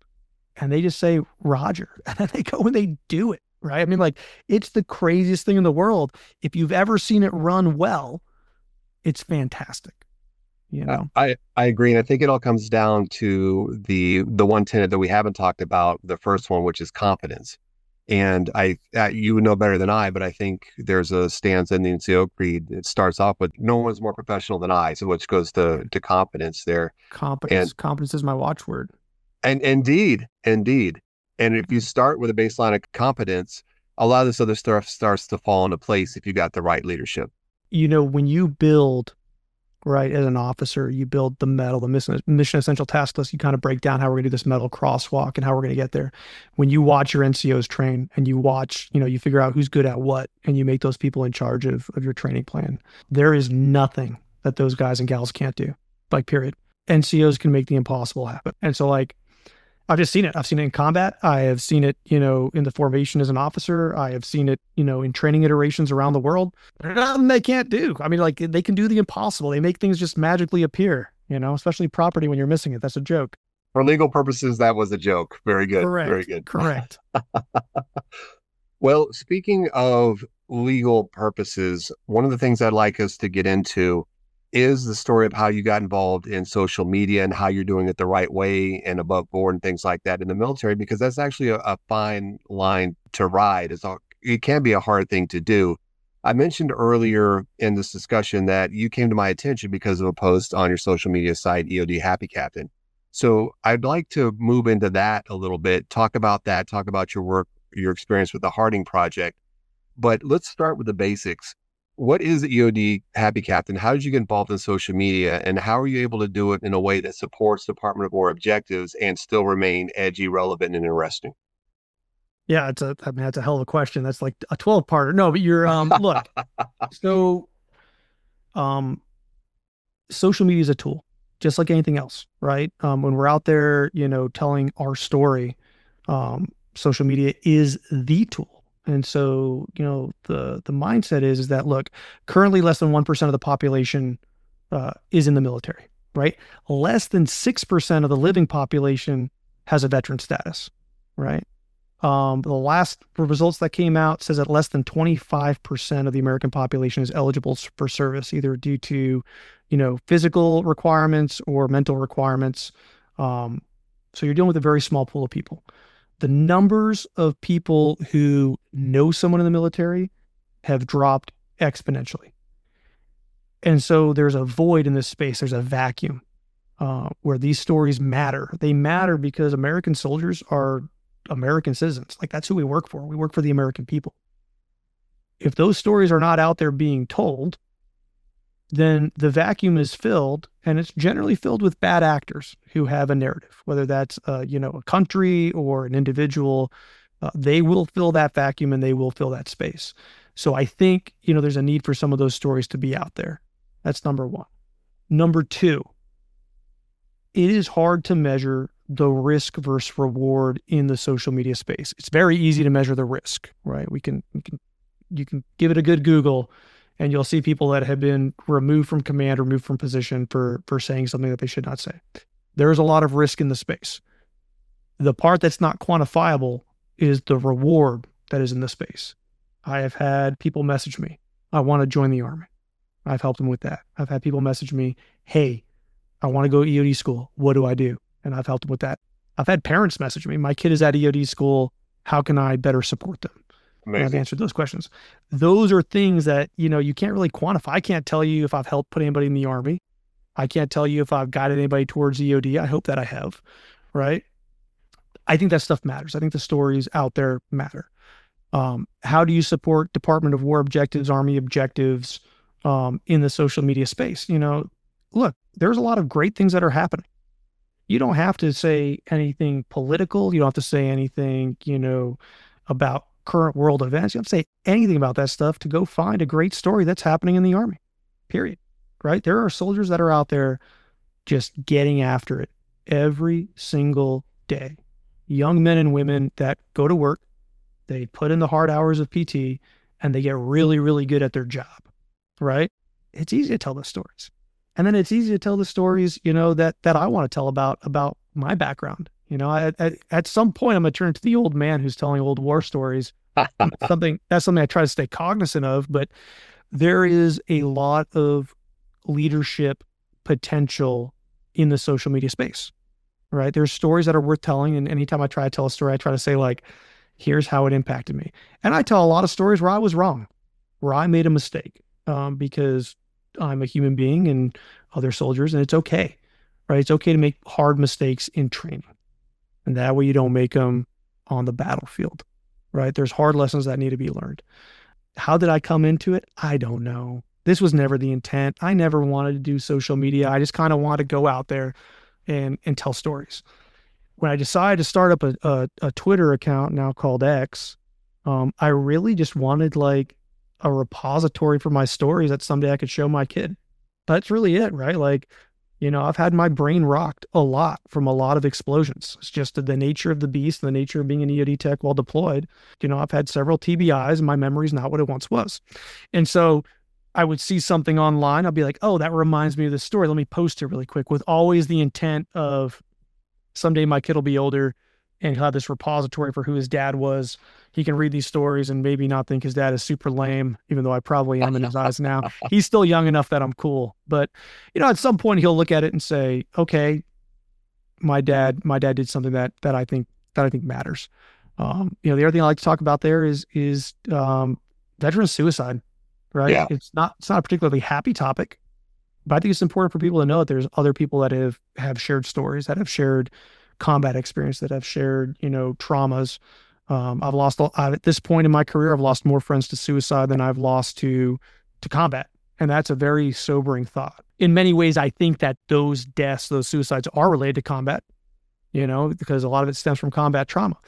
And they just say, Roger. And then they go and they do it, right? I mean, like, it's the craziest thing in the world. If you've ever seen it run well, it's fantastic. You know, I, I agree. And I think it all comes down to the the one tenet that we haven't talked about, the first one, which is confidence. And I, uh, you would know better than I, but I think there's a stanza in the N C O Creed. It starts off with "No one's more professional than I," so which goes to to confidence there. Competence. And Competence is my watchword. and indeed, indeed. And if you start with a baseline of competence, a lot of this other stuff starts to fall into place if you got the right leadership. You know, when you build, right, as an officer, you build the medal, the mission, mission essential task list, you kind of break down how we're going to do this medal crosswalk and how we're going to get there. When you watch your N C Os train and you watch, you know, you figure out who's good at what, and you make those people in charge of, of your training plan, there is nothing that those guys and gals can't do, like, period. N C Os can make the impossible happen. And so, like, I've just seen it. I've seen it in combat. I have seen it, you know, in the formation as an officer. I have seen it, you know, in training iterations around the world. There's nothing they can't do. I mean, like, they can do the impossible. They make things just magically appear, you know, especially property when you're missing it. That's a joke. For legal purposes, that was a joke. Very good. Correct. Very good. Correct. Well, speaking of legal purposes, one of the things I'd like us to get into is the story of how you got involved in social media and how you're doing it the right way and above board and things like that in the military, because that's actually a, a fine line to ride. It's all, it can be a hard thing to do. I mentioned earlier in this discussion that you came to my attention because of a post on your social media site, E O D Happy Captain. So I'd like to move into that a little bit, talk about that, talk about your work, your experience with the Harding Project. But let's start with the basics. What is E O D Happy Captain? How did you get involved in social media, and how are you able to do it in a way that supports Department of War objectives and still remain edgy, relevant, and interesting? Yeah, it's a, I mean, that's a hell of a question. That's like a twelve parter. No, but you're, um, look, so, um, social media is a tool, just like anything else, right? Um, when we're out there, you know, telling our story, um, social media is the tool. And so, you know, the the mindset is is that, look, currently less than one percent of the population uh, is in the military, right? Less than six percent of the living population has a veteran status, right? Um, the last results that came out says that less than twenty-five percent of the American population is eligible for service, either due to, you know, physical requirements or mental requirements. Um, so you're dealing with a very small pool of people. The numbers of people who know someone in the military have dropped exponentially. And so there's a void in this space. There's a vacuum uh, where these stories matter. They matter because American soldiers are American citizens. Like, that's who we work for. We work for the American people. If those stories are not out there being told, then the vacuum is filled, and it's generally filled with bad actors who have a narrative, whether that's, uh, you know, a country or an individual. Uh, they will fill that vacuum and they will fill that space. So I think, you know, there's a need for some of those stories to be out there. That's number one. Number two, it is hard to measure the risk versus reward in the social media space. It's very easy to measure the risk, right? We can, we can, you can give it a good Google, and you'll see people that have been removed from command, removed from position for, for saying something that they should not say. There is a lot of risk in the space. The part that's not quantifiable is the reward that is in the space. I have had people message me, I want to join the Army. I've helped them with that. I've had people message me, hey, I want to go to E O D school. What do I do? And I've helped them with that. I've had parents message me, my kid is at E O D school. How can I better support them? And I've answered those questions. Those are things that, you know, you can't really quantify. I can't tell you if I've helped put anybody in the Army. I can't tell you if I've guided anybody towards E O D. I hope that I have, right? I think that stuff matters. I think the stories out there matter. Um, how do you support Department of War objectives, Army objectives um, in the social media space? You know, look, there's a lot of great things that are happening. You don't have to say anything political. You don't have to say anything, you know, about current world events. You don't have to say anything about that stuff to go find a great story that's happening in the Army, period. Right? There are soldiers that are out there just getting after it every single day. Young men and women that go to work, they put in the hard hours of P T, and they get really, really good at their job, right? It's easy to tell those stories. And then it's easy to tell the stories, you know, that, that I want to tell about, about my background. You know, at, at, at some point I'm going to turn to the old man who's telling old war stories. something that's something I try to stay cognizant of, but there is a lot of leadership potential in the social media space, right? There's stories that are worth telling. And anytime I try to tell a story, I try to say, like, Here's how it impacted me. And I tell a lot of stories where I was wrong, where I made a mistake, um, because I'm a human being and other soldiers, and it's okay, right? It's okay to make hard mistakes in training. And that way you don't make them on the battlefield, right? There's hard lessons that need to be learned. How did I come into it? I don't know. This was never the intent. I never wanted to do social media. I just kind of wanted to go out there and, and tell stories. When I decided to start up a, a, a Twitter account now called X, um, I really just wanted like a repository for my stories that someday I could show my kid. That's really it, right? Like, you know, I've had my brain rocked a lot from a lot of explosions. It's just the nature of the beast, the nature of being an E O D tech while deployed. You know, I've had several T B Is and my memory is not what it once was. And so I would see something online. I'll be like, oh, that reminds me of this story. Let me post it really quick, with always the intent of someday my kid will be older and he'll have this repository for who his dad was. He can read these stories and maybe not think his dad is super lame, even though I probably am in his eyes now. He's still young enough that I'm cool. But, you know, at some point he'll look at it and say, okay, my dad, my dad did something that, that I think, that I think matters. Um, you know, the other thing I like to talk about there is, is, um, veteran suicide, right? Yeah. It's not, it's not a particularly happy topic, but I think it's important for people to know that there's other people that have, have shared stories, that have shared combat experience, that have shared, you know, traumas. Um, I've lost, I've, at this point in my career, I've lost more friends to suicide than I've lost to, to combat. And that's a very sobering thought. In many ways, I think that those deaths, those suicides are related to combat, you know, because a lot of it stems from combat trauma.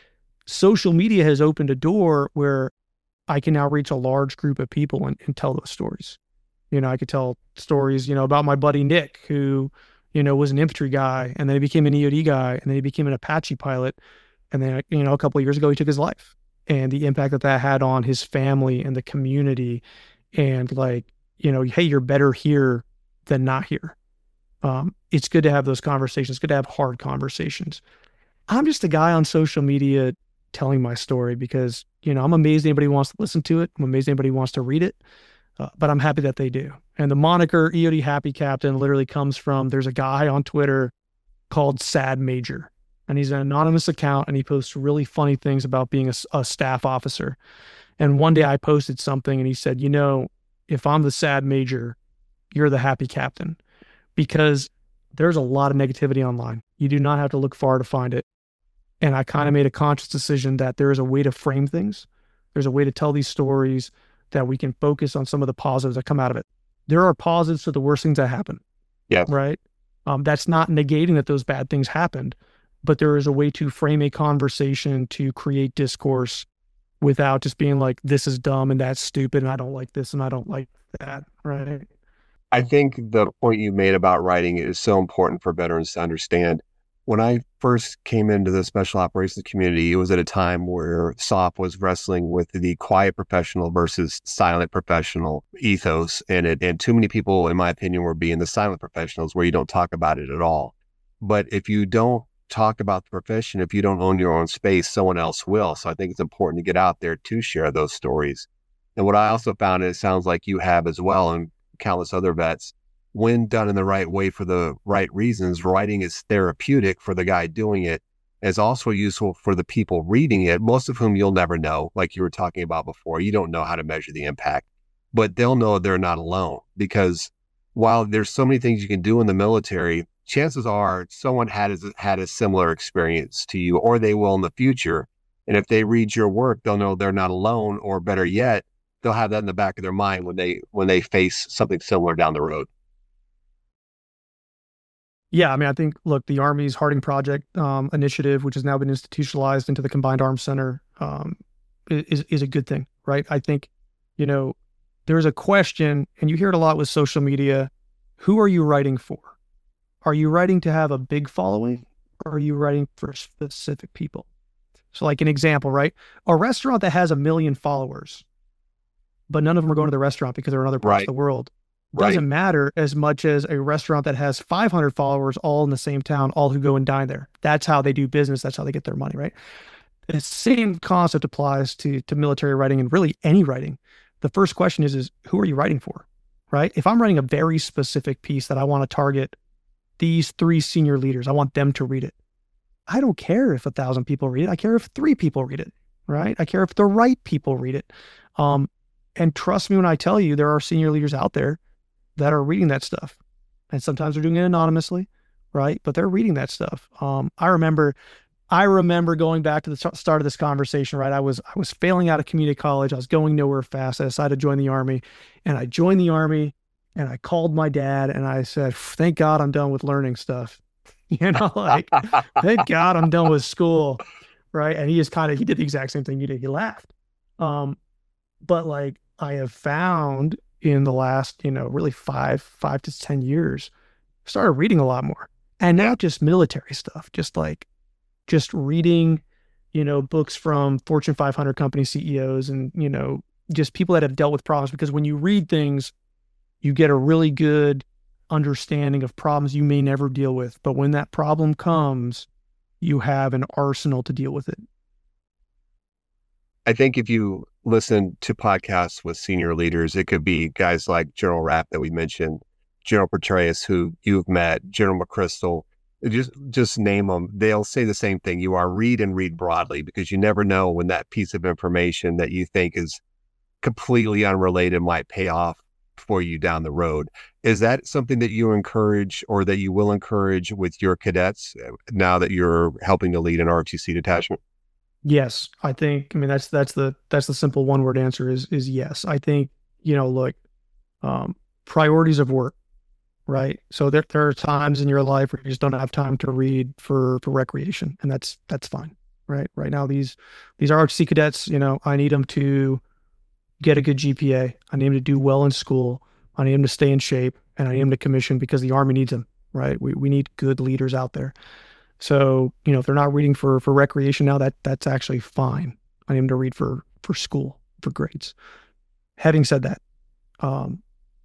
Social media has opened a door where I can now reach a large group of people and, and tell those stories. You know, I could tell stories, you know, about my buddy Nick, who, you know, was an infantry guy, and then he became an E O D guy, and then he became an Apache pilot. And then, you know, a couple of years ago, he took his life, and the impact that that had on his family and the community. And like, you know, hey, you're better here than not here. Um, it's good to have those conversations. It's good to have hard conversations. I'm just a guy on social media telling my story because, you know, I'm amazed anybody wants to listen to it. I'm amazed anybody wants to read it. Uh, but I'm happy that they do. And the moniker E O D Happy Captain literally comes from, there's a guy on Twitter called Sad Major, and he's an anonymous account, and he posts really funny things about being a, a staff officer. And one day I posted something and he said, you know, if I'm the Sad Major, you're the Happy Captain, because there's a lot of negativity online. You do not have to look far to find it. And I kind of made a conscious decision that there is a way to frame things. There's a way to tell these stories that we can focus on some of the positives that come out of it. There are positives to the worst things that happen. Yeah. Right. Um, that's not negating that those bad things happened, but there is a way to frame a conversation to create discourse without just being like, this is dumb and that's stupid and I don't like this and I don't like that. Right. I think the point you made about writing is so important for veterans to understand. When I first came into the special operations community, it was at a time where S O P was wrestling with the quiet professional versus silent professional ethos. And it, and too many people, in my opinion, were being the silent professionals where you don't talk about it at all. But if you don't talk about the profession, if you don't own your own space, someone else will. So I think it's important to get out there to share those stories. And what I also found, and it sounds like you have as well, and countless other vets, when done in the right way for the right reasons, writing is therapeutic for the guy doing it. It's also useful for the people reading it, most of whom you'll never know, like you were talking about before. You don't know how to measure the impact, but they'll know they're not alone, because while there's so many things you can do in the military, chances are someone had, had a similar experience to you, or they will in the future. And if they read your work, they'll know they're not alone, or better yet, they'll have that in the back of their mind when they, when they face something similar down the road. Yeah, I mean, I think, look, the Army's Harding Project um, initiative, which has now been institutionalized into the Combined Arms Center, um, is is a good thing, right? I think, you know, there's a question, and you hear it a lot with social media, who are you writing for? Are you writing to have a big following, or are you writing for specific people? So like an example, right? A restaurant that has a million followers, but none of them are going to the restaurant because they're in other parts Right. of the world, Right. doesn't matter as much as a restaurant that has five hundred followers all in the same town, all who go and dine there. That's how they do business. That's how they get their money, right? The same concept applies to, to military writing and really any writing. The first question is, is who are you writing for, right? If I'm writing a very specific piece that I want to target these three senior leaders, I want them to read it. I don't care if a thousand people read it. I care if three people read it. right? I care if the right people read it. Um, and trust me when I tell you, there are senior leaders out there that are reading that stuff. And sometimes they're doing it anonymously, right? But they're reading that stuff. Um, I remember, I remember going back to the start of this conversation, right? I was, I was failing out of community college. I was going nowhere fast. I decided to join the Army, and I joined the Army, and I called my dad and I said, thank God I'm done with learning stuff. You know, like, thank God I'm done with school. Right. And he just kind of, he did the exact same thing you did. He laughed. Um, but like I have found in the last, you know, really five, five to ten years, started reading a lot more, and not just military stuff, just like, just reading, you know, books from Fortune five hundred company C E Os and, you know, just people that have dealt with problems, because when you read things, you get a really good understanding of problems you may never deal with. But when that problem comes, you have an arsenal to deal with it. I think if you listen to podcasts with senior leaders, it could be guys like General Rapp that we mentioned, General Petraeus, who you've met, General McChrystal, just, just name them. They'll say the same thing. You are read and read broadly, because you never know when that piece of information that you think is completely unrelated might pay off for you down the road. Is that something that you encourage, or that you will encourage with your cadets now that you're helping to lead an R O T C detachment? Yes, I think, I mean, that's, that's the, that's the simple one word answer is, is yes. I think, you know, look, um, priorities of work, right? So there, there are times in your life where you just don't have time to read for, for recreation, and that's, that's fine. Right. Right now, these, these R O T C cadets, you know, I need them to get a good G P A. I need them to do well in school. I need them to stay in shape, and I need them to commission, because the Army needs them, right? We, we need good leaders out there. So, you know, if they're not reading for, for recreation now, that that's actually fine. I need them to read for, for school, for grades. Having said that, um,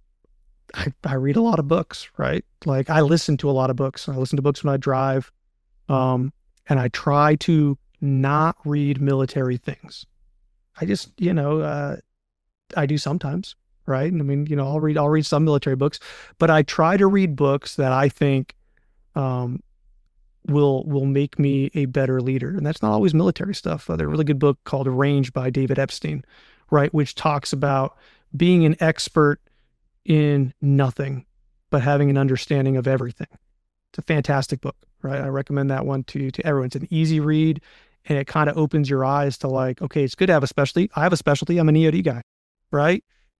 I, I read a lot of books, right? Like I listen to a lot of books. I listen to books when I drive. Um, and I try to not read military things. I just, you know, uh, I do sometimes, right? I mean, you know, I'll read, I'll read some military books, but I try to read books that I think, um, will, will make me a better leader. And that's not always military stuff. Uh, there's a really good book called Range by David Epstein, right? Which talks about being an expert in nothing, but having an understanding of everything. It's a fantastic book, right? I recommend that one to, to everyone. It's an easy read, and it kind of opens your eyes to like, okay, it's good to have a specialty. I have a specialty. I'm an E O D guy, right?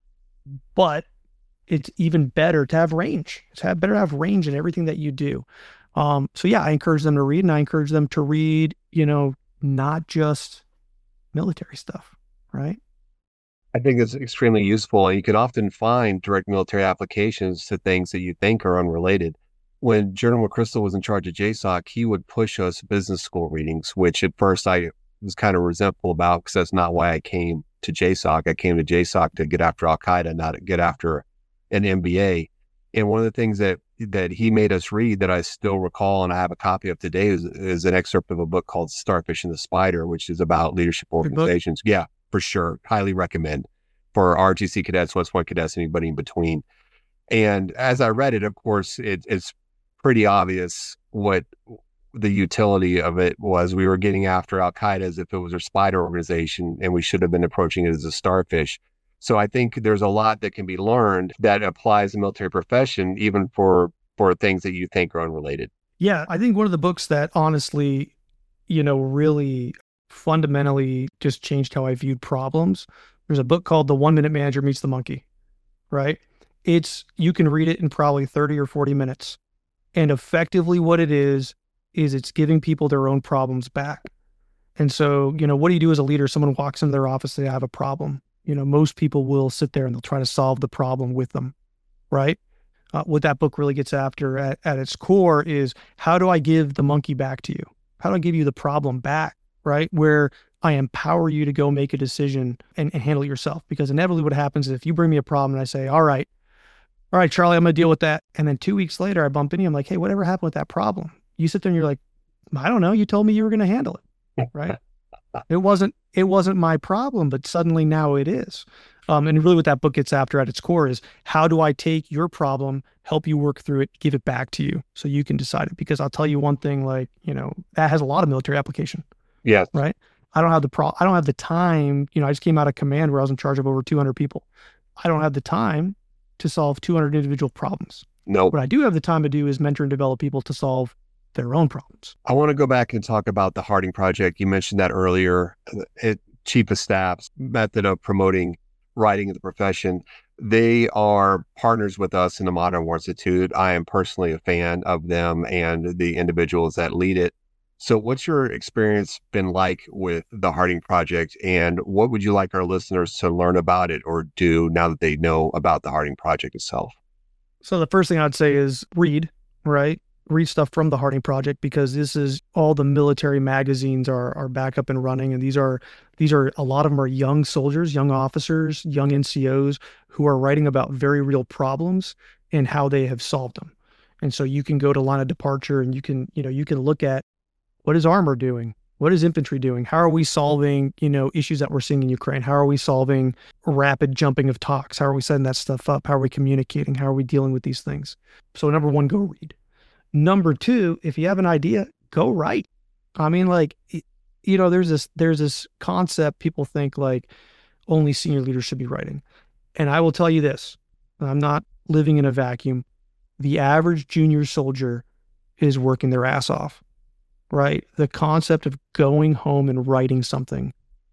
But it's even better to have range. It's have, better to have range in everything that you do. Um, so yeah, I encourage them to read, and I encourage them to read, you know, not just military stuff, right? I think it's extremely useful, and you can often find direct military applications to things that you think are unrelated. When General McChrystal was in charge of J SOC, he would push us business school readings, which at first I was kind of resentful about, because that's not why I came to J SOC. I came to J SOC to get after Al-Qaeda, not to get after an M B A. And one of the things that that he made us read that I still recall, and I have a copy of today, is, is an excerpt of a book called Starfish and the Spider, which is about leadership organizations. Yeah, for sure. Highly recommend for R O T C cadets, West Point cadets, anybody in between. And as I read it, of course, it, it's pretty obvious what the utility of it was. We were getting after Al-Qaeda as if it was a spider organization, and we should have been approaching it as a starfish. So I think there's a lot that can be learned that applies in the military profession, even for, for things that you think are unrelated. Yeah, I think one of the books that honestly, you know, really fundamentally just changed how I viewed problems. There's a book called The One Minute Manager Meets the Monkey, right? It's, you can read it in probably thirty or forty minutes. And effectively what it is, is it's giving people their own problems back. And so, you know, what do you do as a leader? Someone walks into their office, they have a problem. You know, most people will sit there and they'll try to solve the problem with them, right? Uh, what that book really gets after at, at its core is, how do I give the monkey back to you? How do I give you the problem back, right? Where I empower you to go make a decision and, and handle it yourself. Because inevitably what happens is, if you bring me a problem and I say, all right, all right, Charlie, I'm going to deal with that. And then two weeks later, I bump into you. I'm like, hey, whatever happened with that problem? You sit there and you're like, I don't know. You told me you were going to handle it, right? It wasn't, it wasn't my problem, but suddenly now it is. Um, and really what that book gets after at its core is, how do I take your problem, help you work through it, give it back to you so you can decide it? Because I'll tell you one thing, like, you know, that has a lot of military application. Yes. Right. I don't have the pro, I don't have the time. You know, I just came out of command where I was in charge of over two hundred people. I don't have the time to solve two hundred individual problems. Nope. What I do have the time to do is mentor and develop people to solve their own problems. I want to go back and talk about the Harding Project. You mentioned that earlier. It, Chief of Staff's method of promoting writing in the profession. They are partners with us in the Modern War Institute. I am personally a fan of them and the individuals that lead it. So what's your experience been like with the Harding Project, and what would you like our listeners to learn about it or do now that they know about the Harding Project itself? So the first thing I'd say is read, right? Read stuff from the Harding Project, because this is all the military magazines are are back up and running. And these are, these are, a lot of them are young soldiers, young officers, young N C Os who are writing about very real problems and how they have solved them. And so you can go to Line of Departure and you can, you know, you can look at what is armor doing? What is infantry doing? How are we solving, you know, issues that we're seeing in Ukraine? How are we solving rapid jumping of talks? How are we setting that stuff up? How are we communicating? How are we dealing with these things? So number one, go read. Number two, if you have an idea, go write. I mean, like, you know, there's this, there's this concept, people think like only senior leaders should be writing. And I will tell you this, I'm not living in a vacuum. The average junior soldier is working their ass off. Right? The concept of going home and writing something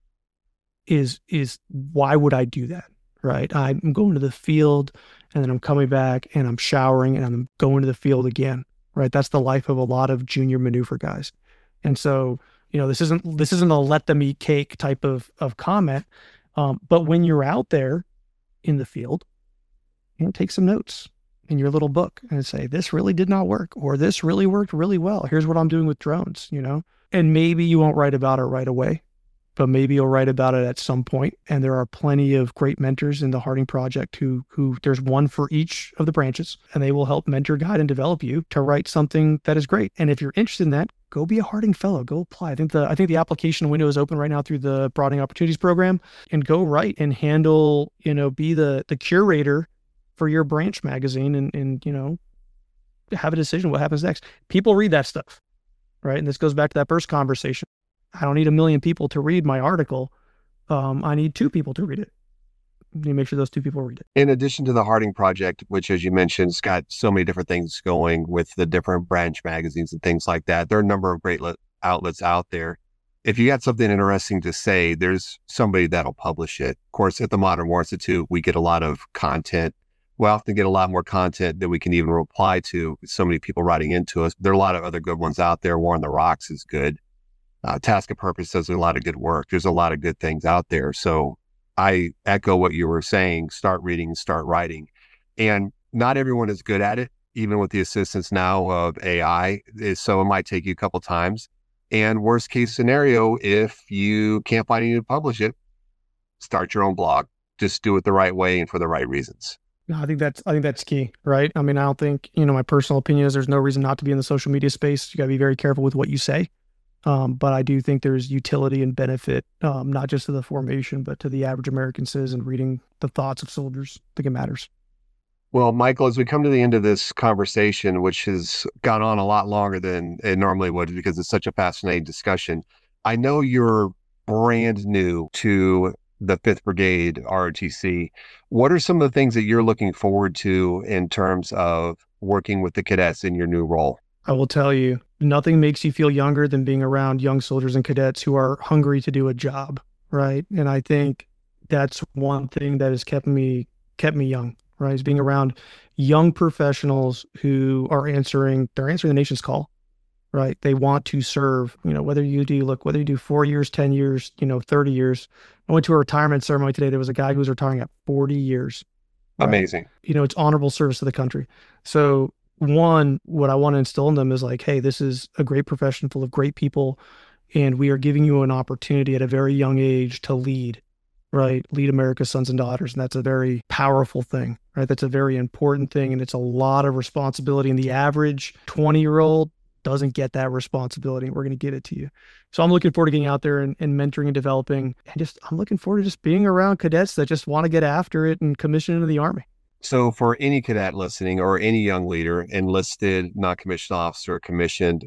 is, is why would I do that? Right? I'm going to the field and then I'm coming back and I'm showering and I'm going to the field again. Right? That's the life of a lot of junior maneuver guys. And so, you know, this isn't, this isn't a let them eat cake type of, of comment. Um, but when you're out there in the field, you know, take some notes in your little book and say, this really did not work, or this really worked really well. Here's what I'm doing with drones, you know, and maybe you won't write about it right away, but maybe you'll write about it at some point. And there are plenty of great mentors in the Harding Project who, who there's one for each of the branches, and they will help mentor, guide, and develop you to write something that is great. And if you're interested in that, go be a Harding Fellow, go apply. I think the, I think the application window is open right now through the Broadening Opportunities Program, and go write and handle, you know, be the, the curator for your branch magazine, and, and, you know, have a decision what happens next. People read that stuff, right? And this goes back to that first conversation. I don't need a million people to read my article. Um, I need two people to read it. You make sure those two people read it. In addition to the Harding Project, which, as you mentioned, has got so many different things going with the different branch magazines and things like that, there are a number of great le- outlets out there. If you got something interesting to say, there's somebody that'll publish it. Of course, at the Modern War Institute, we get a lot of content. We often get a lot more content than we can even reply to. So many people writing into us. There are a lot of other good ones out there. War on the Rocks is good. Uh, Task of Purpose does a lot of good work. There's a lot of good things out there. So I echo what you were saying. Start reading, start writing. And not everyone is good at it, even with the assistance now of A I. So it might take you a couple times. And worst case scenario, if you can't find anyone to publish it, start your own blog. Just do it the right way and for the right reasons. No, I think that's, I think that's key, right? I mean, I don't think, you know, my personal opinion is there's no reason not to be in the social media space. You got to be very careful with what you say. Um, but I do think there's utility and benefit, um, not just to the formation, but to the average American citizen reading the thoughts of soldiers. I think it matters. Well, Michael, as we come to the end of this conversation, which has gone on a lot longer than it normally would because it's such a fascinating discussion, I know you're brand new to the fifth Brigade R O T C. What are some of the things that you're looking forward to in terms of working with the cadets in your new role? I will tell you, nothing makes you feel younger than being around young soldiers and cadets who are hungry to do a job, right? And I think that's one thing that has kept me kept me young, right? Is being around young professionals who are answering, they're answering the nation's call, right? They want to serve, you know, whether you do, look, whether you do four years, ten years, you know, thirty years. I went to a retirement ceremony today. There was a guy who was retiring at forty years. Right? Amazing. You know, it's honorable service to the country. So one, what I want to instill in them is like, hey, this is a great profession full of great people, and we are giving you an opportunity at a very young age to lead, right? Lead America's sons and daughters. And that's a very powerful thing, right? That's a very important thing. And it's a lot of responsibility. And the average twenty year old doesn't get that responsibility. We're going to give it to you. So I'm looking forward to getting out there and, and mentoring and developing. And just, I'm looking forward to just being around cadets that just want to get after it and commission into the Army. So for any cadet listening or any young leader, enlisted, non-commissioned officer, commissioned,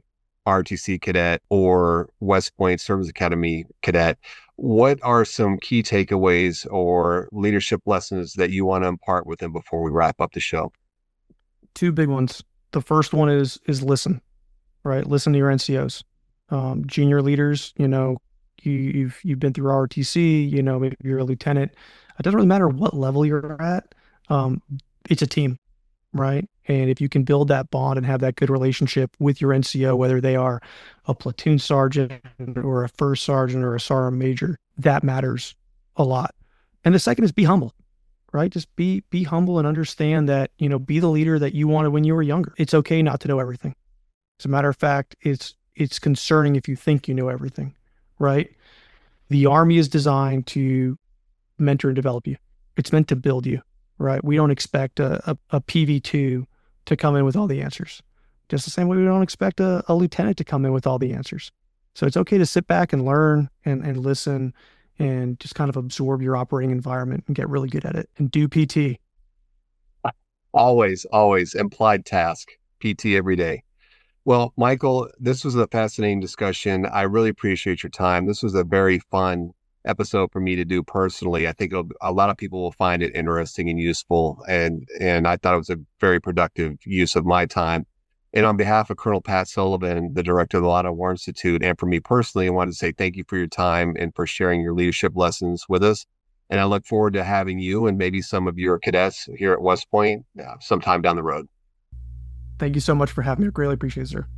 R O T C cadet or West Point Service Academy cadet, what are some key takeaways or leadership lessons that you want to impart with them before we wrap up the show? Two big ones. The first one is is listen, right? Listen to your N C Os. Um, junior leaders, you know, you, you've you've been through R O T C, you know, maybe you're a lieutenant. It doesn't really matter what level you're at. Um, it's a team, right? And if you can build that bond and have that good relationship with your N C O, whether they are a platoon sergeant or a first sergeant or a sergeant major, that matters a lot. And the second is be humble, right? Just be be humble and understand that, you know, be the leader that you wanted when you were younger. It's okay not to know everything. As a matter of fact, it's it's concerning if you think you know everything, right? The Army is designed to mentor and develop you. It's meant to build you, right? We don't expect a, a, a P V two to come in with all the answers. Just the same way we don't expect a, a lieutenant to come in with all the answers. So it's okay to sit back and learn and, and listen and just kind of absorb your operating environment and get really good at it and do P T. Always, always implied task, P T every day. Well, Michael, this was a fascinating discussion. I really appreciate your time. This was a very fun episode for me to do personally. I think a lot of people will find it interesting and useful, and and I thought it was a very productive use of my time. And on behalf of Colonel Pat Sullivan, the director of the Lionel War Institute, and for me personally, I wanted to say thank you for your time and for sharing your leadership lessons with us. And I look forward to having you and maybe some of your cadets here at West Point uh, sometime down the road. Thank you so much for having me. I greatly appreciate it, sir.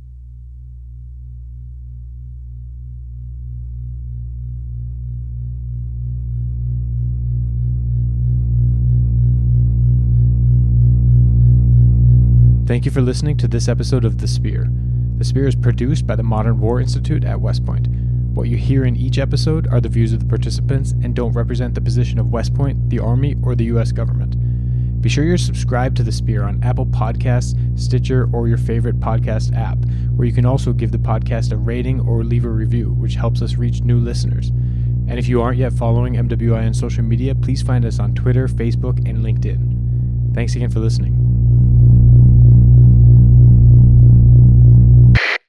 Thank you for listening to this episode of The Spear. The Spear is produced by the Modern War Institute at West Point. What you hear in each episode are the views of the participants and don't represent the position of West Point, the Army, or the U S government. Be sure you're subscribed to The Spear on Apple Podcasts, Stitcher, or your favorite podcast app, where you can also give the podcast a rating or leave a review, which helps us reach new listeners. And if you aren't yet following M W I on social media, please find us on Twitter, Facebook, and LinkedIn. Thanks again for listening.